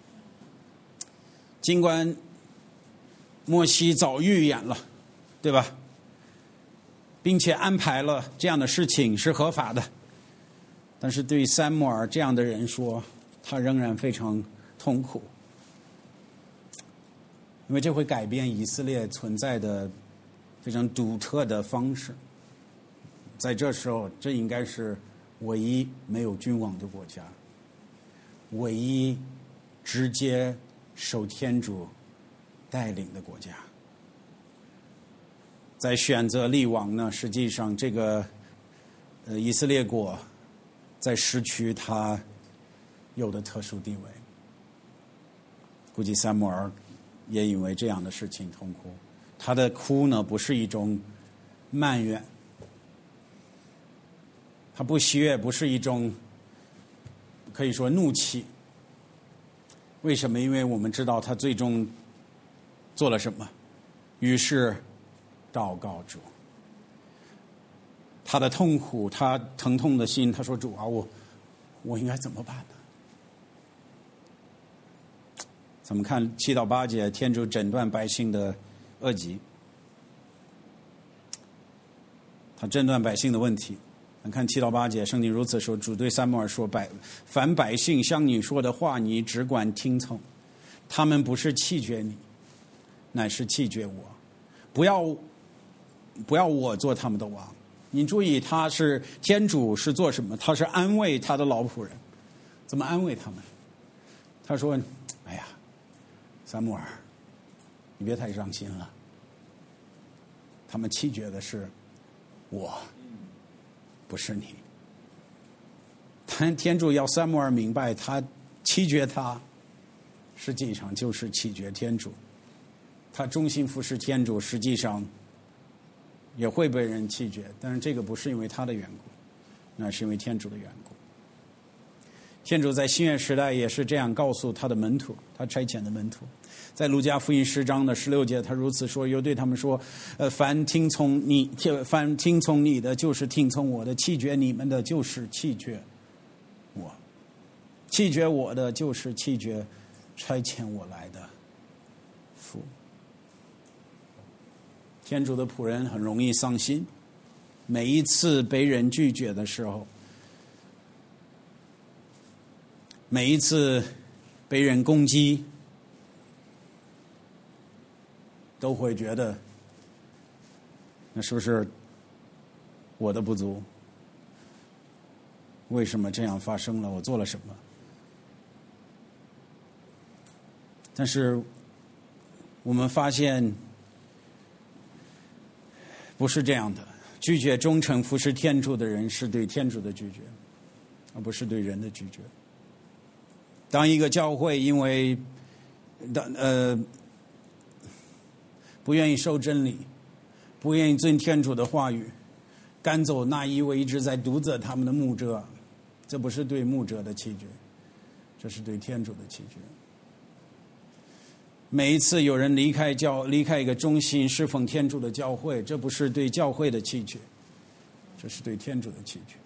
尽管摩西早预言了，对吧？并且安排了这样的事情是合法的，但是对于撒母耳这样的人说，他仍然非常痛苦，因为这会改变以色列存在的非常独特的方式。在这时候，这应该是唯一没有君王的国家，唯一直接受天主带领的国家。在选择立王呢，实际上这个呃以色列国在失去它有的特殊地位。估计撒母耳也因为这样的事情痛哭，他的哭呢不是一种埋怨，他不喜悦，不是一种可以说怒气。为什么？因为我们知道他最终做了什么，于是祷告主，他的痛苦，他疼痛的心，他说主啊，我我应该怎么办呢？咱们看七到八节，天主诊断百姓的恶疾，他诊断百姓的问题。咱看七到八节，圣经如此说：主对撒母耳说，百凡百姓向你说的话，你只管听从，他们不是弃绝你，乃是弃绝我。不要不要我做他们的王。你注意，他是天主是做什么？他是安慰他的老仆人。怎么安慰他们？他说：哎呀，撒母耳，你别太伤心了，他们弃绝的是我，不是你。但天主要撒母耳明白，他弃绝他实际上就是弃绝天主。他忠心服侍天主，实际上也会被人弃绝，但是这个不是因为他的缘故，那是因为天主的缘故。天主在新约时代也是这样告诉他的门徒，他差遣的门徒，在路加福音十章的十六节，他如此说，又对他们说：呃，凡听从你，凡听从你的，就是听从我的；弃绝你们的，就是弃绝我；弃绝我的，就是弃绝差遣我来的父。天主的仆人很容易伤心，每一次被人拒绝的时候，每一次被人攻击，都会觉得那是不是我的不足？为什么这样发生了？我做了什么？但是我们发现不是这样的，拒绝忠诚服侍天主的人是对天主的拒绝，而不是对人的拒绝。当一个教会因为呃不愿意受真理，不愿意遵天主的话语，赶走那一位一直在督责他们的牧者，这不是对牧者的弃绝，这是对天主的弃绝。每一次有人离开教离开一个忠心侍奉天主的教会，这不是对教会的弃绝，这是对天主的弃绝。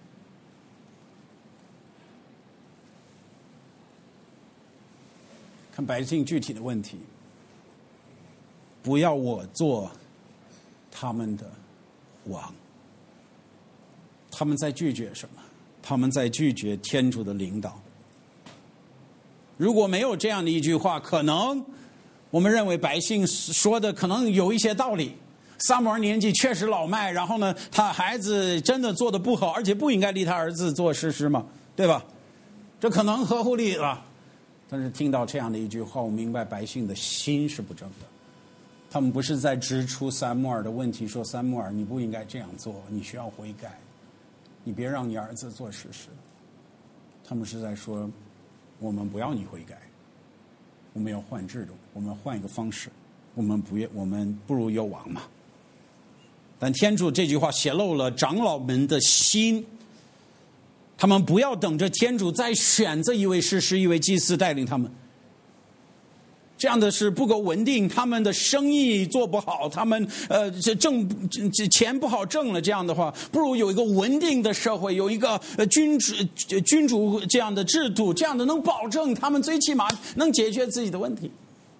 看百姓具体的问题，不要我做他们的王。他们在拒绝什么？他们在拒绝天主的领导。如果没有这样的一句话，可能我们认为百姓说的可能有一些道理。撒母耳年纪确实老迈，然后呢，他孩子真的做得不好，而且不应该立他儿子做士师嘛，对吧？这可能合乎理了。但是听到这样的一句话，我明白百姓的心是不正的。他们不是在指出撒母耳的问题，说撒母耳你不应该这样做，你需要悔改，你别让你儿子做士师。他们是在说，我们不要你悔改，我们要换制度，我们换一个方式，我们不我们不如有王嘛。但天主这句话泄露了长老们的心，他们不要等着天主再选择一位士师一位祭司带领他们， 这样的是不够稳定，他们的生意做不好，他们呃这挣这钱不好挣了，这样的话，不如有一个稳定的社会，有一个呃君主君主这样的制度，这样的能保证他们最起码能解决自己的问题。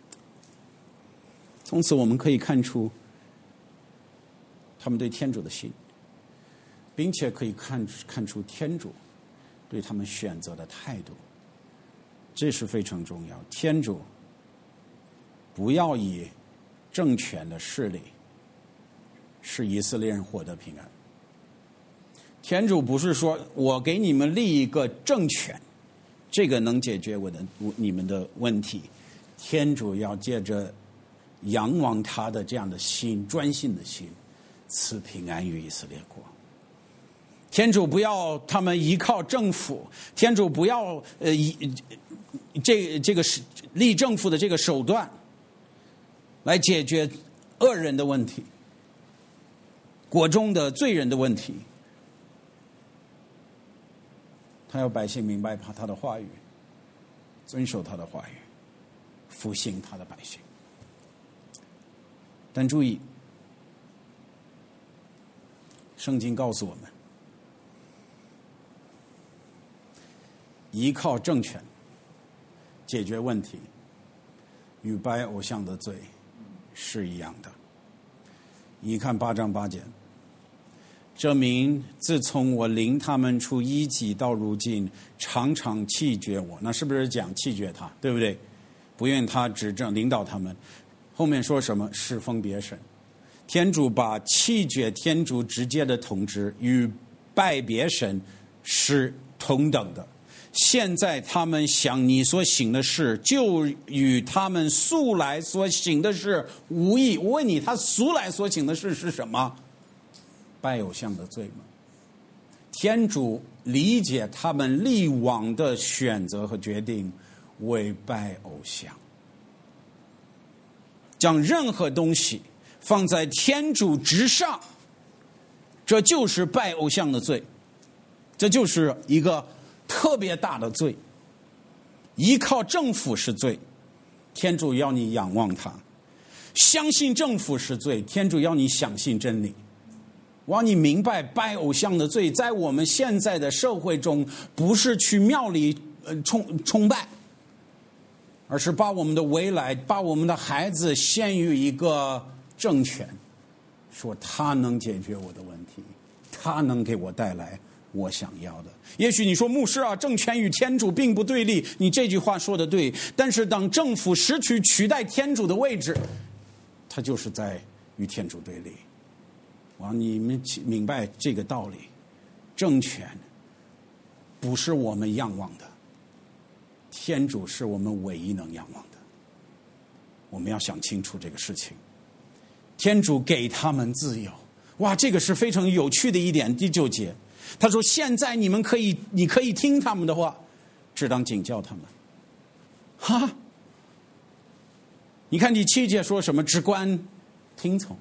从此我们可以看出他们对天主的心，并且可以看看出天主对他们选择的态度，这是非常重要。天主不要以政权的势力使以色列人获得平安。天主不是说我给你们立一个政权，这个能解决我的你们的问题。天主要借着仰望他的这样的心，专心的心，赐平安于以色列国。天主不要他们依靠政府，天主不要呃以这这个立政府的这个手段来解决恶人的问题，国中的罪人的问题。他要百姓明白他的话语，遵守他的话语，复兴他的百姓。但注意，圣经告诉我们，依靠政权解决问题，与拜偶像的罪是一样的。一看八章八节，这民自从我领他们出埃及到如今，常常弃绝我。那是不是讲弃绝他，对不对？不愿他执政领导他们。后面说什么？侍奉别神。天主把弃绝天主直接的统治与拜别神是同等的。现在他们想你所行的事，就与他们素来所行的事无异。我问你，他素来所行的事是什么？拜偶像的罪吗？天主理解他们历往的选择和决定为拜偶像，将任何东西放在天主之上，这就是拜偶像的罪，这就是一个特别大的罪。依靠政府是罪，天主要你仰望他；相信政府是罪，天主要你相信真理。我让你明白，拜偶像的罪在我们现在的社会中，不是去庙里呃崇崇拜，而是把我们的未来，把我们的孩子献于一个政权，说他能解决我的问题，他能给我带来我想要的。也许你说牧师啊，政权与天主并不对立，你这句话说的对，但是当政府失去取代天主的位置，他就是在与天主对立。我让你们明白这个道理，政权不是我们仰望的，天主是我们唯一能仰望的。我们要想清楚这个事情。天主给他们自由，哇，这个是非常有趣的一点。第九节他说，现在你们可以你可以听他们的话，只当警教他们。哈，你看第七节说什么？只管听从。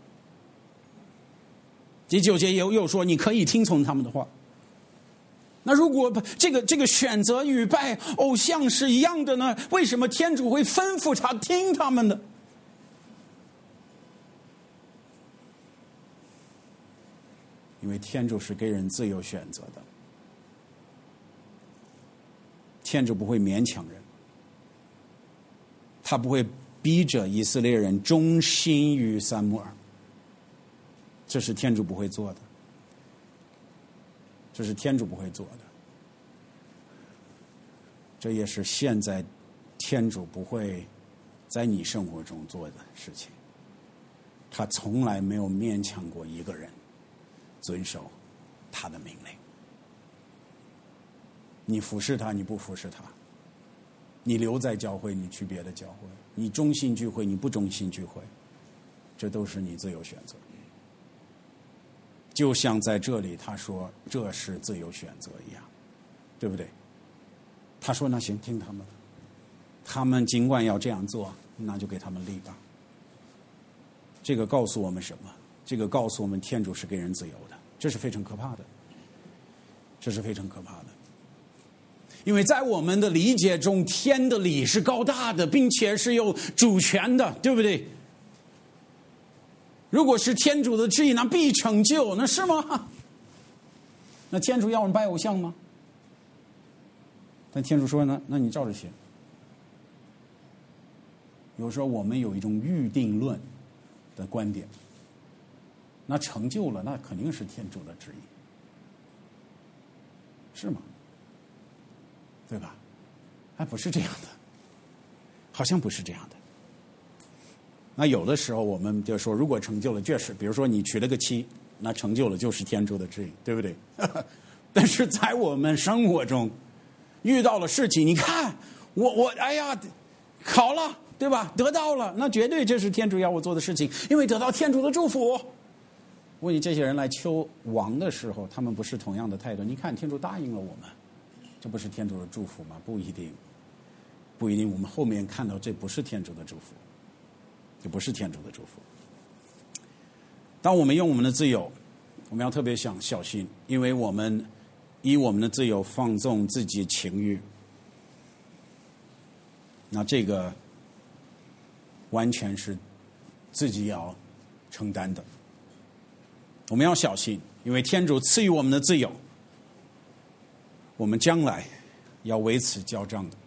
第九节又又说你可以听从他们的话。那如果这个这个选择与拜偶像是一样的呢？为什么天主会吩咐他听他们的？因为天主是给人自由选择的，天主不会勉强人，他不会逼着以色列人忠心于撒母耳，这是天主不会做的，这是天主不会做的，这也是现在天主不会在你生活中做的事情。他从来没有勉强过一个人遵守他的命令。你服侍他，你不服侍他，你留在教会，你去别的教会，你忠心聚会，你不忠心聚会，这都是你自由选择。就像在这里他说这是自由选择一样，对不对？他说那行，听他们的，他们尽管要这样做，那就给他们立吧。这个告诉我们什么？这个告诉我们天主是给人自由的，这是非常可怕的，这是非常可怕的。 因为在我们的理解中，天的理是高大的，并且是有主权的，对不对？如果是天主的旨意，那必成就，那是吗？那天主要我们拜偶像吗？但天主说呢，那你照着写。有时候我们有一种预定论的观点，那成就了，那肯定是天主的旨意，是吗？对吧？还不是这样的，好像不是这样的。那有的时候我们就说，如果成就了，确实，比如说你娶了个妻，那成就了就是天主的旨意，对不对？但是在我们生活中遇到了事情，你看我我哎呀考了，对吧？得到了，那绝对这是天主要我做的事情，因为得到天主的祝福。问你这些人来求王的时候，他们不是同样的态度？你看天主答应了我们，这不是天主的祝福吗？不一定，不一定。我们后面看到这不是天主的祝福，这不是天主的祝福。当我们用我们的自由，我们要特别想小心，因为我们以我们的自由放纵自己情欲，那这个完全是自己要承担的。我们要小心，因为天主赐予我们的自由，我们将来要为此交账的。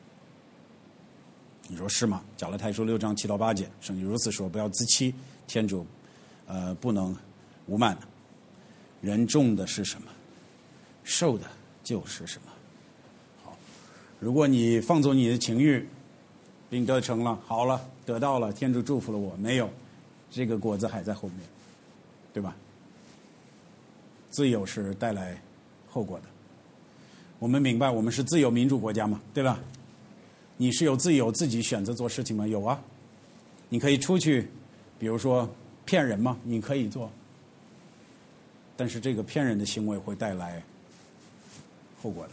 你说是吗？加拉太书六章七到八节，圣经如此说：不要自欺，天主呃不能无慢。人种的是什么，受的就是什么。好，如果你放纵你的情欲，并得成了，好了，得到了，天主祝福了我，没有，这个果子还在后面，对吧？自由是带来后果的。我们明白，我们是自由民主国家嘛，对吧？你是有自由自己选择做事情吗？有啊，你可以出去，比如说骗人嘛，你可以做，但是这个骗人的行为会带来后果的。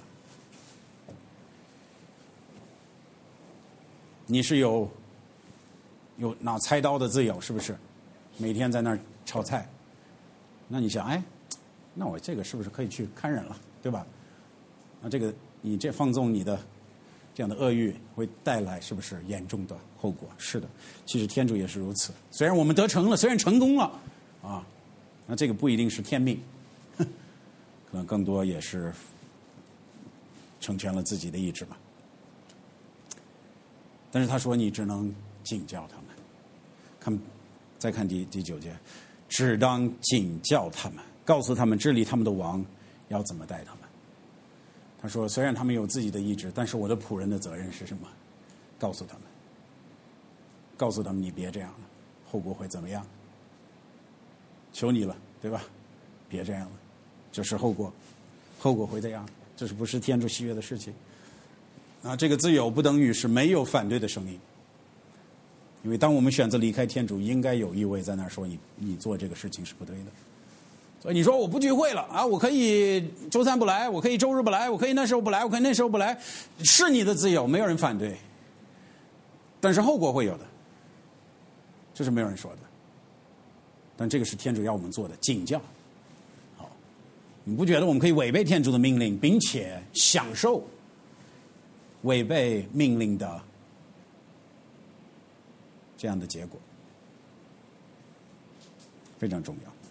你是有有拿菜刀的自由，是不是？每天在那儿炒菜，那你想，哎，那我这个是不是可以去看人了，对吧？那这个你这放纵你的这样的恶欲，会带来是不是严重的后果？是的，其实天主也是如此。虽然我们得成了，虽然成功了啊，那这个不一定是天命，可能更多也是成全了自己的意志吧。但是他说，你只能警教他们。看，再看第第九节，只当警教他们，告诉他们治理他们的王要怎么待他们。他说，虽然他们有自己的意志，但是我的仆人的责任是什么？告诉他们，告诉他们，你别这样了，后果会怎么样？求你了，对吧？别这样了，这是后果，后果会这样，这是不是天主喜悦的事情？啊，这个自由不等于是没有反对的声音，因为当我们选择离开天主，应该有一位在那儿说你你做这个事情是不对的。所以你说我不聚会了啊，我可以周三不来，我可以周日不来，我可以那时候不来，我可以那时候不来，是你的自由，没有人反对。但是后果会有的，这是没有人说的。但这个是天主要我们做的警教。好，你不觉得我们可以违背天主的命令，并且享受违背命令的这样的结果？非常重要。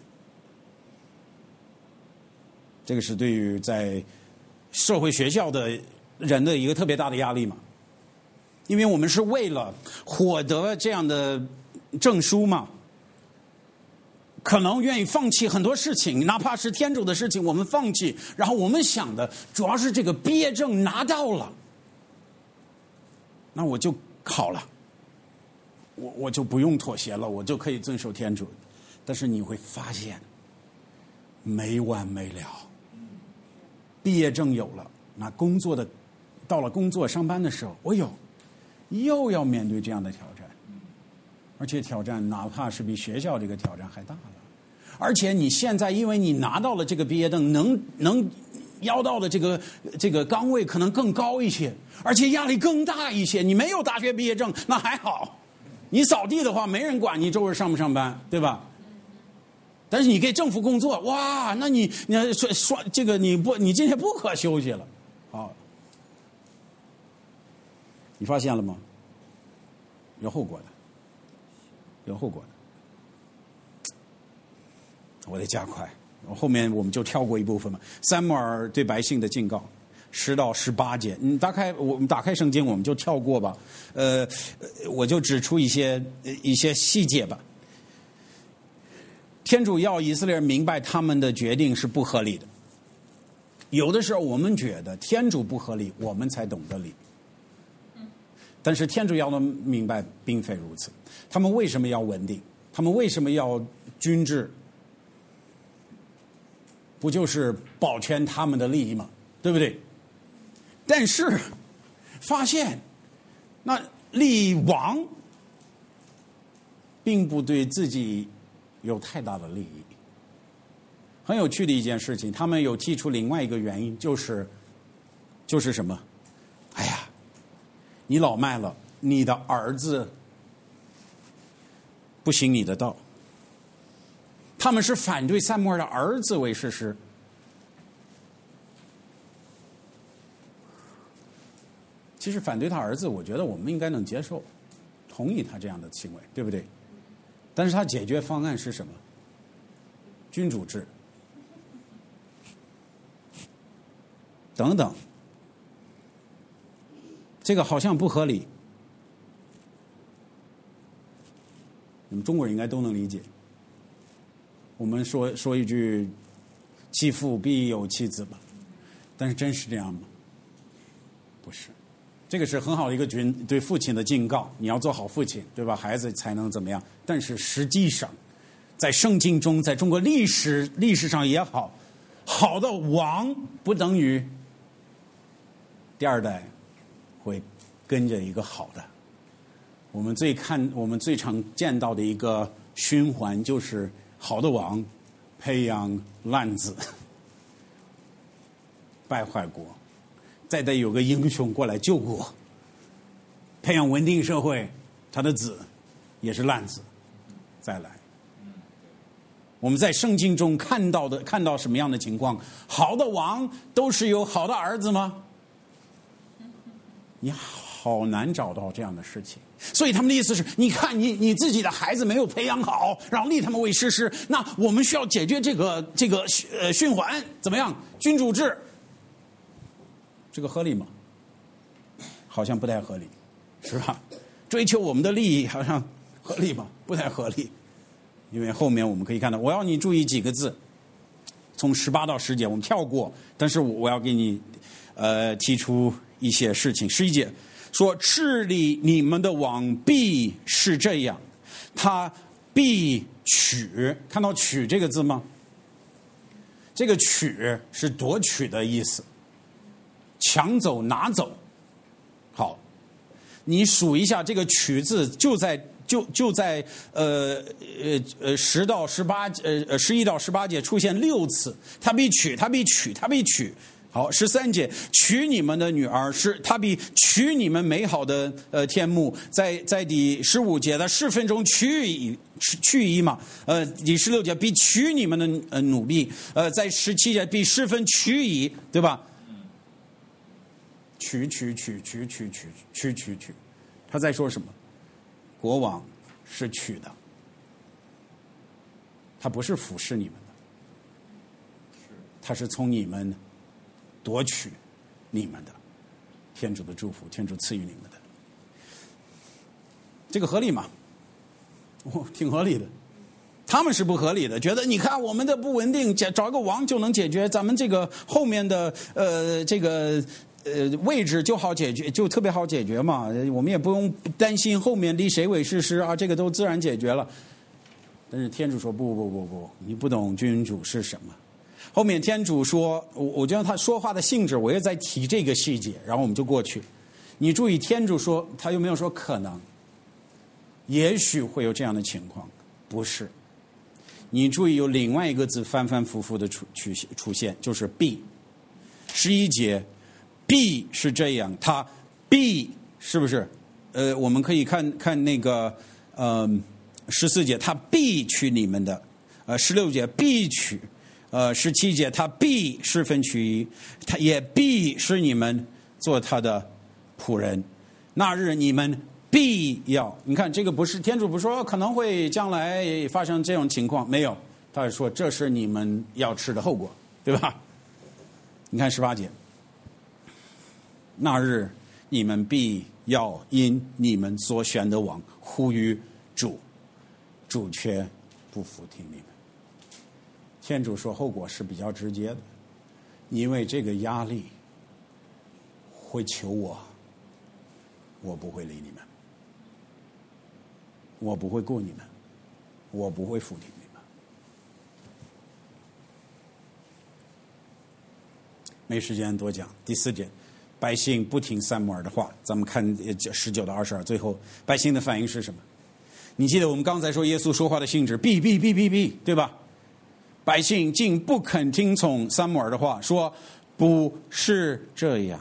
这个是对于在社会学校的人的一个特别大的压力嘛，因为我们是为了获得这样的证书嘛，可能愿意放弃很多事情，哪怕是天主的事情我们放弃，然后我们想的主要是这个毕业证拿到了，那我就考了，我我就不用妥协了，我就可以遵守天主。但是你会发现没完没了，毕业证有了，那工作的到了工作上班的时候，哎呦，又要面对这样的挑战，而且挑战哪怕是比学校这个挑战还大了。而且你现在因为你拿到了这个毕业证，能能要到的这个这个岗位可能更高一些，而且压力更大一些。你没有大学毕业证那还好，你扫地的话没人管你周日上不上班，对吧？但是你给政府工作，哇，那你你说说这个你不你今天不可休息了，好， 你发现了吗？有后果的，有后果的。我得加快，后面我们就跳过一部分嘛。撒母耳对百姓的警告，十到十八节，你打开我们打开圣经，我们就跳过吧。呃，我就指出一些一些细节吧。天主要以色列人明白他们的决定是不合理的。有的时候我们觉得天主不合理，我们才懂得理。但是天主要能明白，并非如此。他们为什么要稳定？他们为什么要均治？不就是保全他们的利益吗？对不对？但是发现，那利王并不对自己有太大的利益。很有趣的一件事情，他们有提出另外一个原因，就是就是什么？哎呀，你老迈了，你的儿子不行你的道。他们是反对撒母耳的儿子为士师。其实反对他儿子，我觉得我们应该能接受，同意他这样的行为，对不对？但是他解决方案是什么？君主制等等，这个好像不合理。你们中国人应该都能理解。我们说说一句“其父必有其子”吧，但是真是这样吗？不是。这个是很好的一个军对父亲的警告，你要做好父亲，对吧？孩子才能怎么样？但是实际上，在圣经中，在中国历史历史上也好，好的王不等于第二代会跟着一个好的。我们最看我们最常见到的一个循环就是好的王培养烂子，败坏国。再得有个英雄过来救国，培养稳定社会，他的子也是烂子，再来。我们在圣经中看到的看到什么样的情况？好的王都是有好的儿子吗？你好难找到这样的事情。所以他们的意思是，你看你你自己的孩子没有培养好，然后立他们为士师，那我们需要解决这个这个呃循环，怎么样？君主制。这个合理吗？好像不太合理，是吧？追求我们的利益好像合理吗？不太合理。因为后面我们可以看到，我要你注意几个字，从十八到十节我们跳过，但是我要给你呃提出一些事情。十一节说，治理你们的王必是这样，他必取，看到取这个字吗？这个取是夺取的意思，抢走拿走。好，你数一下这个取字就在就就在呃呃呃十到十八呃呃十一到十八节出现六次，他必取，他必取，他必取。好，十三节娶你们的女儿，是他必娶你们美好的呃天幕。在在第十五节的十分钟去一去一嘛，呃第十六节必娶你们的呃奴婢，呃在十七节必十分取一，对吧？取取取取取取取取取，他在说什么？国王是取的，他不是俯视你们的，他是从你们夺取你们的天主的祝福，天主赐予你们的，这个合理吗？哦，挺合理的。他们是不合理的，觉得你看我们的不稳定，找个王就能解决，咱们这个后面的呃这个。呃，位置就好解决，就特别好解决嘛。我们也不用担心后面立谁为士师啊，这个都自然解决了。但是天主说不不不不，你不懂君主是什么。后面天主说，我我觉得他说话的性质，我也在提这个细节，然后我们就过去。你注意，天主说他有没有说可能？也许会有这样的情况，不是。你注意，有另外一个字反反复复的出出出现，就是必。十一节。必是这样，他必是不是？呃，我们可以看看那个呃十四节，他必取你们的；呃十六节必取；呃十七节他必十分取一，他也必使你们做他的仆人。 那日你们必要，你看这个不是天主不说可能会将来发生这种情况，没有，他说这是你们要吃的后果，对吧？你看十八节，那日你们必要因你们所选的王呼吁主，主却不服听你们。天主说后果是比较直接的，因为这个压力会求我，我不会理你们，我不会顾你们，我不会服听你们。没时间多讲。第四节，百姓不听撒母耳的话，咱们看十九到二十二，最后百姓的反应是什么？你记得我们刚才说耶稣说话的性质，必必必必必，对吧？百姓竟不肯听从撒母耳的话，说不是这样，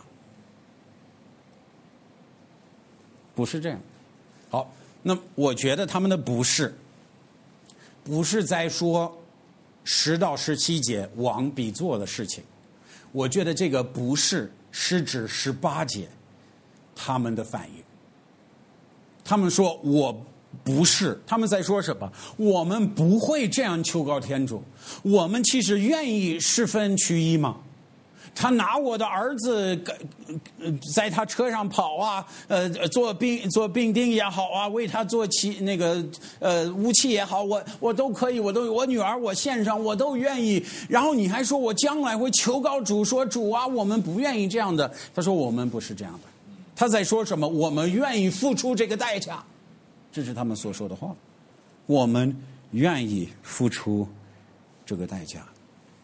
不是这样。好，那我觉得他们的不是，不是在说十到十七节王必做的事情。我觉得这个不是是指十八节他们的反应。他们说我不是，他们在说什么？我们不会这样求告天主，我们其实愿意十分取义嘛。他拿我的儿子在他车上跑啊，呃，做兵做兵丁也好啊，为他做器那个呃武器也好，我我都可以，我都我女儿我献上，我都愿意。然后你还说我将来会求告主，说主啊，我们不愿意这样的。他说我们不是这样的。他在说什么？我们愿意付出这个代价，这是他们所说的话。我们愿意付出这个代价。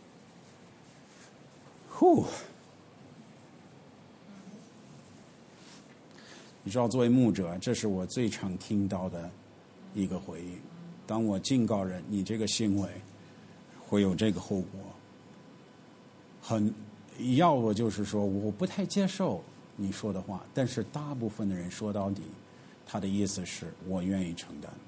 呼，你知道，作为牧者，这是我最常听到的一个回应。当我警告人，你这个行为会有这个后果，很要我就是说，我不太接受你说的话，但是大部分的人说到底，他的意思是我愿意承担。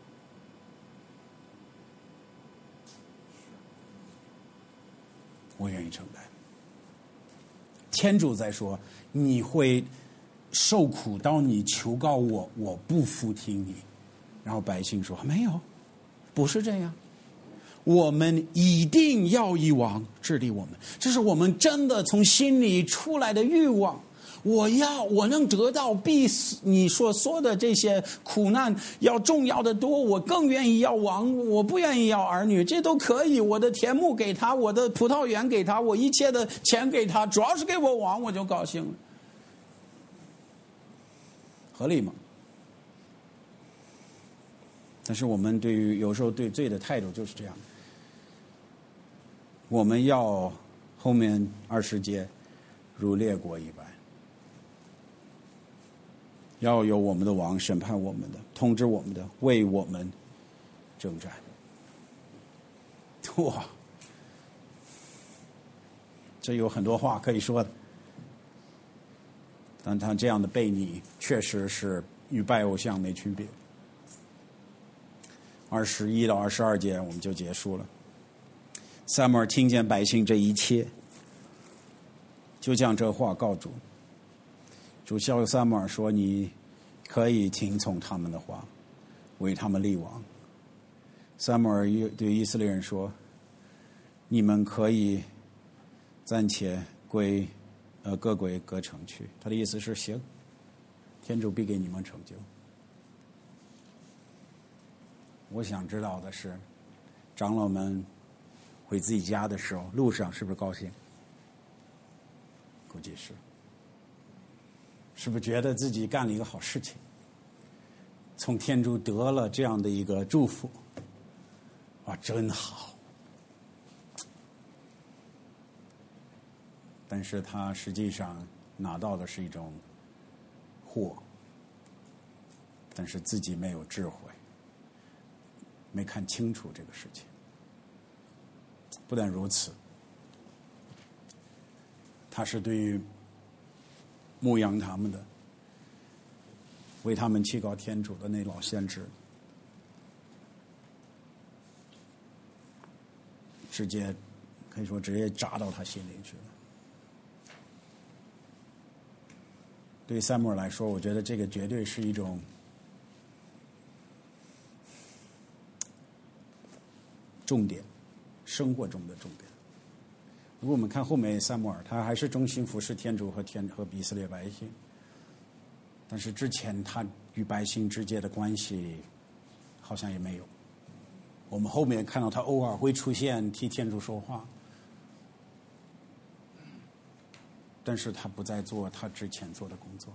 我愿意承担。天主在说，你会受苦到你求告我，我不服听你。然后百姓说，没有，不是这样。我们一定要一王治理我们，这是我们真的从心里出来的欲望。我要我能得到比你所说的这些苦难要重要的多，我更愿意要王，我不愿意要儿女，这都可以。我的田牧给他，我的葡萄园给他，我一切的钱给他，主要是给我王，我就高兴了。合理吗？但是我们对于有时候对罪的态度就是这样。我们要后面二十节如列国一般，要有我们的王审判我们的，统治我们的，为我们征战。哇，这有很多话可以说的，但他这样的悖逆确实是与拜偶像没区别。二十一到二十二节我们就结束了。撒母耳听见百姓这一切，就将这话告主。主叫撒母耳说，你可以听从他们的话，为他们立王。撒母耳对以色列人说，你们可以暂且归呃各归各城去。他的意思是行，天主必给你们成就。我想知道的是，长老们回自己家的时候，路上是不是高兴？估计是。是不是觉得自己干了一个好事情，从天主得了这样的一个祝福？哇，真好！但是他实际上拿到的是一种祸，但是自己没有智慧，没看清楚这个事情。不但如此，他是对于牧养他们的，为他们祈告天主的那老先知，直接可以说直接扎到他心里去了。 对于撒母耳来说，我觉得这个绝对是一种重点，生活中的重点。如果我们看后面撒母耳，他还是忠心服侍天主和天和以色列百姓，但是之前他与百姓之间的关系好像也没有。我们后面看到他偶尔会出现替天主说话，但是他不再做他之前做的工作。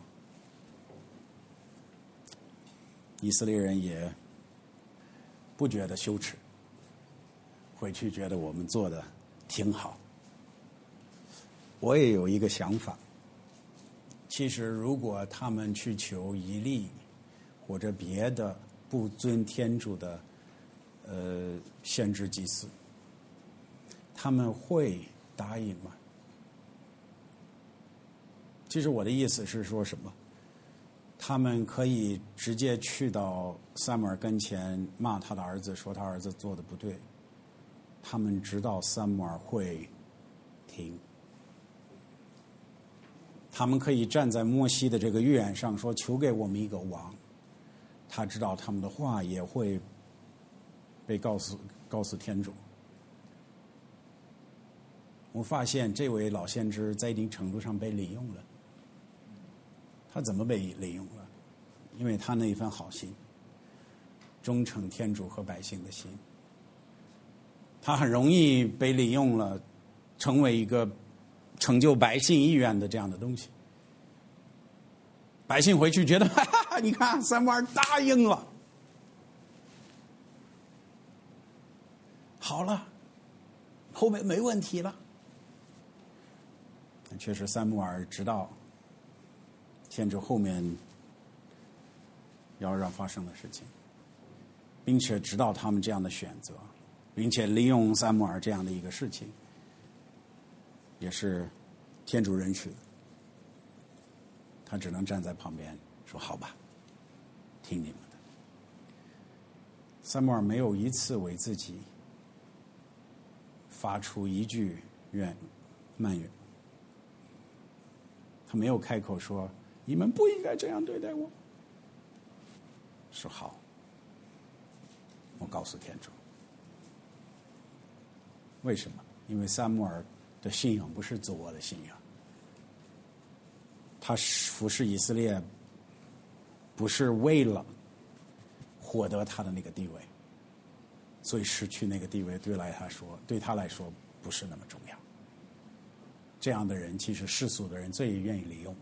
以色列人也不觉得羞耻，回去觉得我们做的挺好。我也有一个想法，其实如果他们去求以利或者别的不尊天主的呃先知祭司，他们会答应吗？其实我的意思是说什么？他们可以直接去到撒母耳跟前骂他的儿子，说他儿子做的不对，他们知道撒母耳会听。他们可以站在摩西的这个预言上说，求给我们一个王，他知道他们的话也会被告诉告诉天主。我发现这位老先知在一定程度上被利用了。他怎么被利用了？因为他那一份好心，忠诚天主和百姓的心，他很容易被利用了，成为一个成就百姓意愿的这样的东西。百姓回去觉得，哈哈，你看撒母耳答应了，好了，后面没问题了。确实，撒母耳知道天主后面要让发生的事情，并且知道他们这样的选择，并且利用撒母耳这样的一个事情，也是天主允许的。他只能站在旁边说：“好吧，听你们的。”撒母耳没有一次为自己发出一句怨埋怨，他没有开口说：“你们不应该这样对待我。”说好，我告诉天主。为什么？因为撒母耳的信仰不是自我的信仰，他服侍以色列不是为了获得他的那个地位，所以失去那个地位对来他说对他来说不是那么重要。这样的人其实世俗的人最愿意利用的，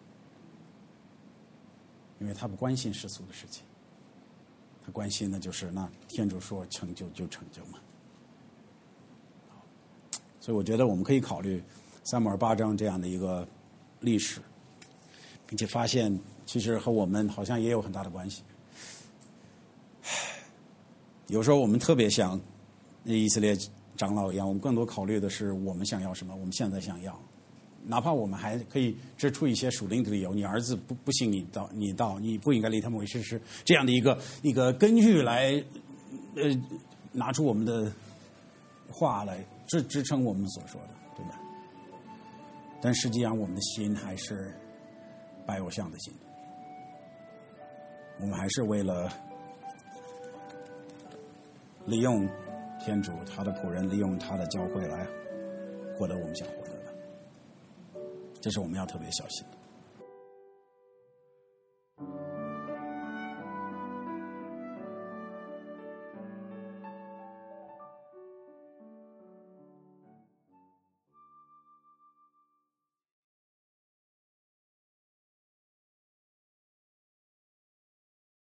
因为他不关心世俗的事情，他关心的就是那天主说成就就成就嘛。所以我觉得我们可以考虑撒母耳八章这样的一个历史，并且发现其实和我们好像也有很大的关系。有时候我们特别像以色列长老一样，我们更多考虑的是我们想要什么，我们现在想要，哪怕我们还可以指出一些属灵的理由，你儿子不不信你道，你道你不应该立他们为士师，这样的一个一个根据来呃拿出我们的话来支支撑我们所说的，对吧？但实际上我们的心还是拜偶像的心，我们还是为了利用天主他的仆人，利用他的教会来获得我们想获得的，这是我们要特别小心。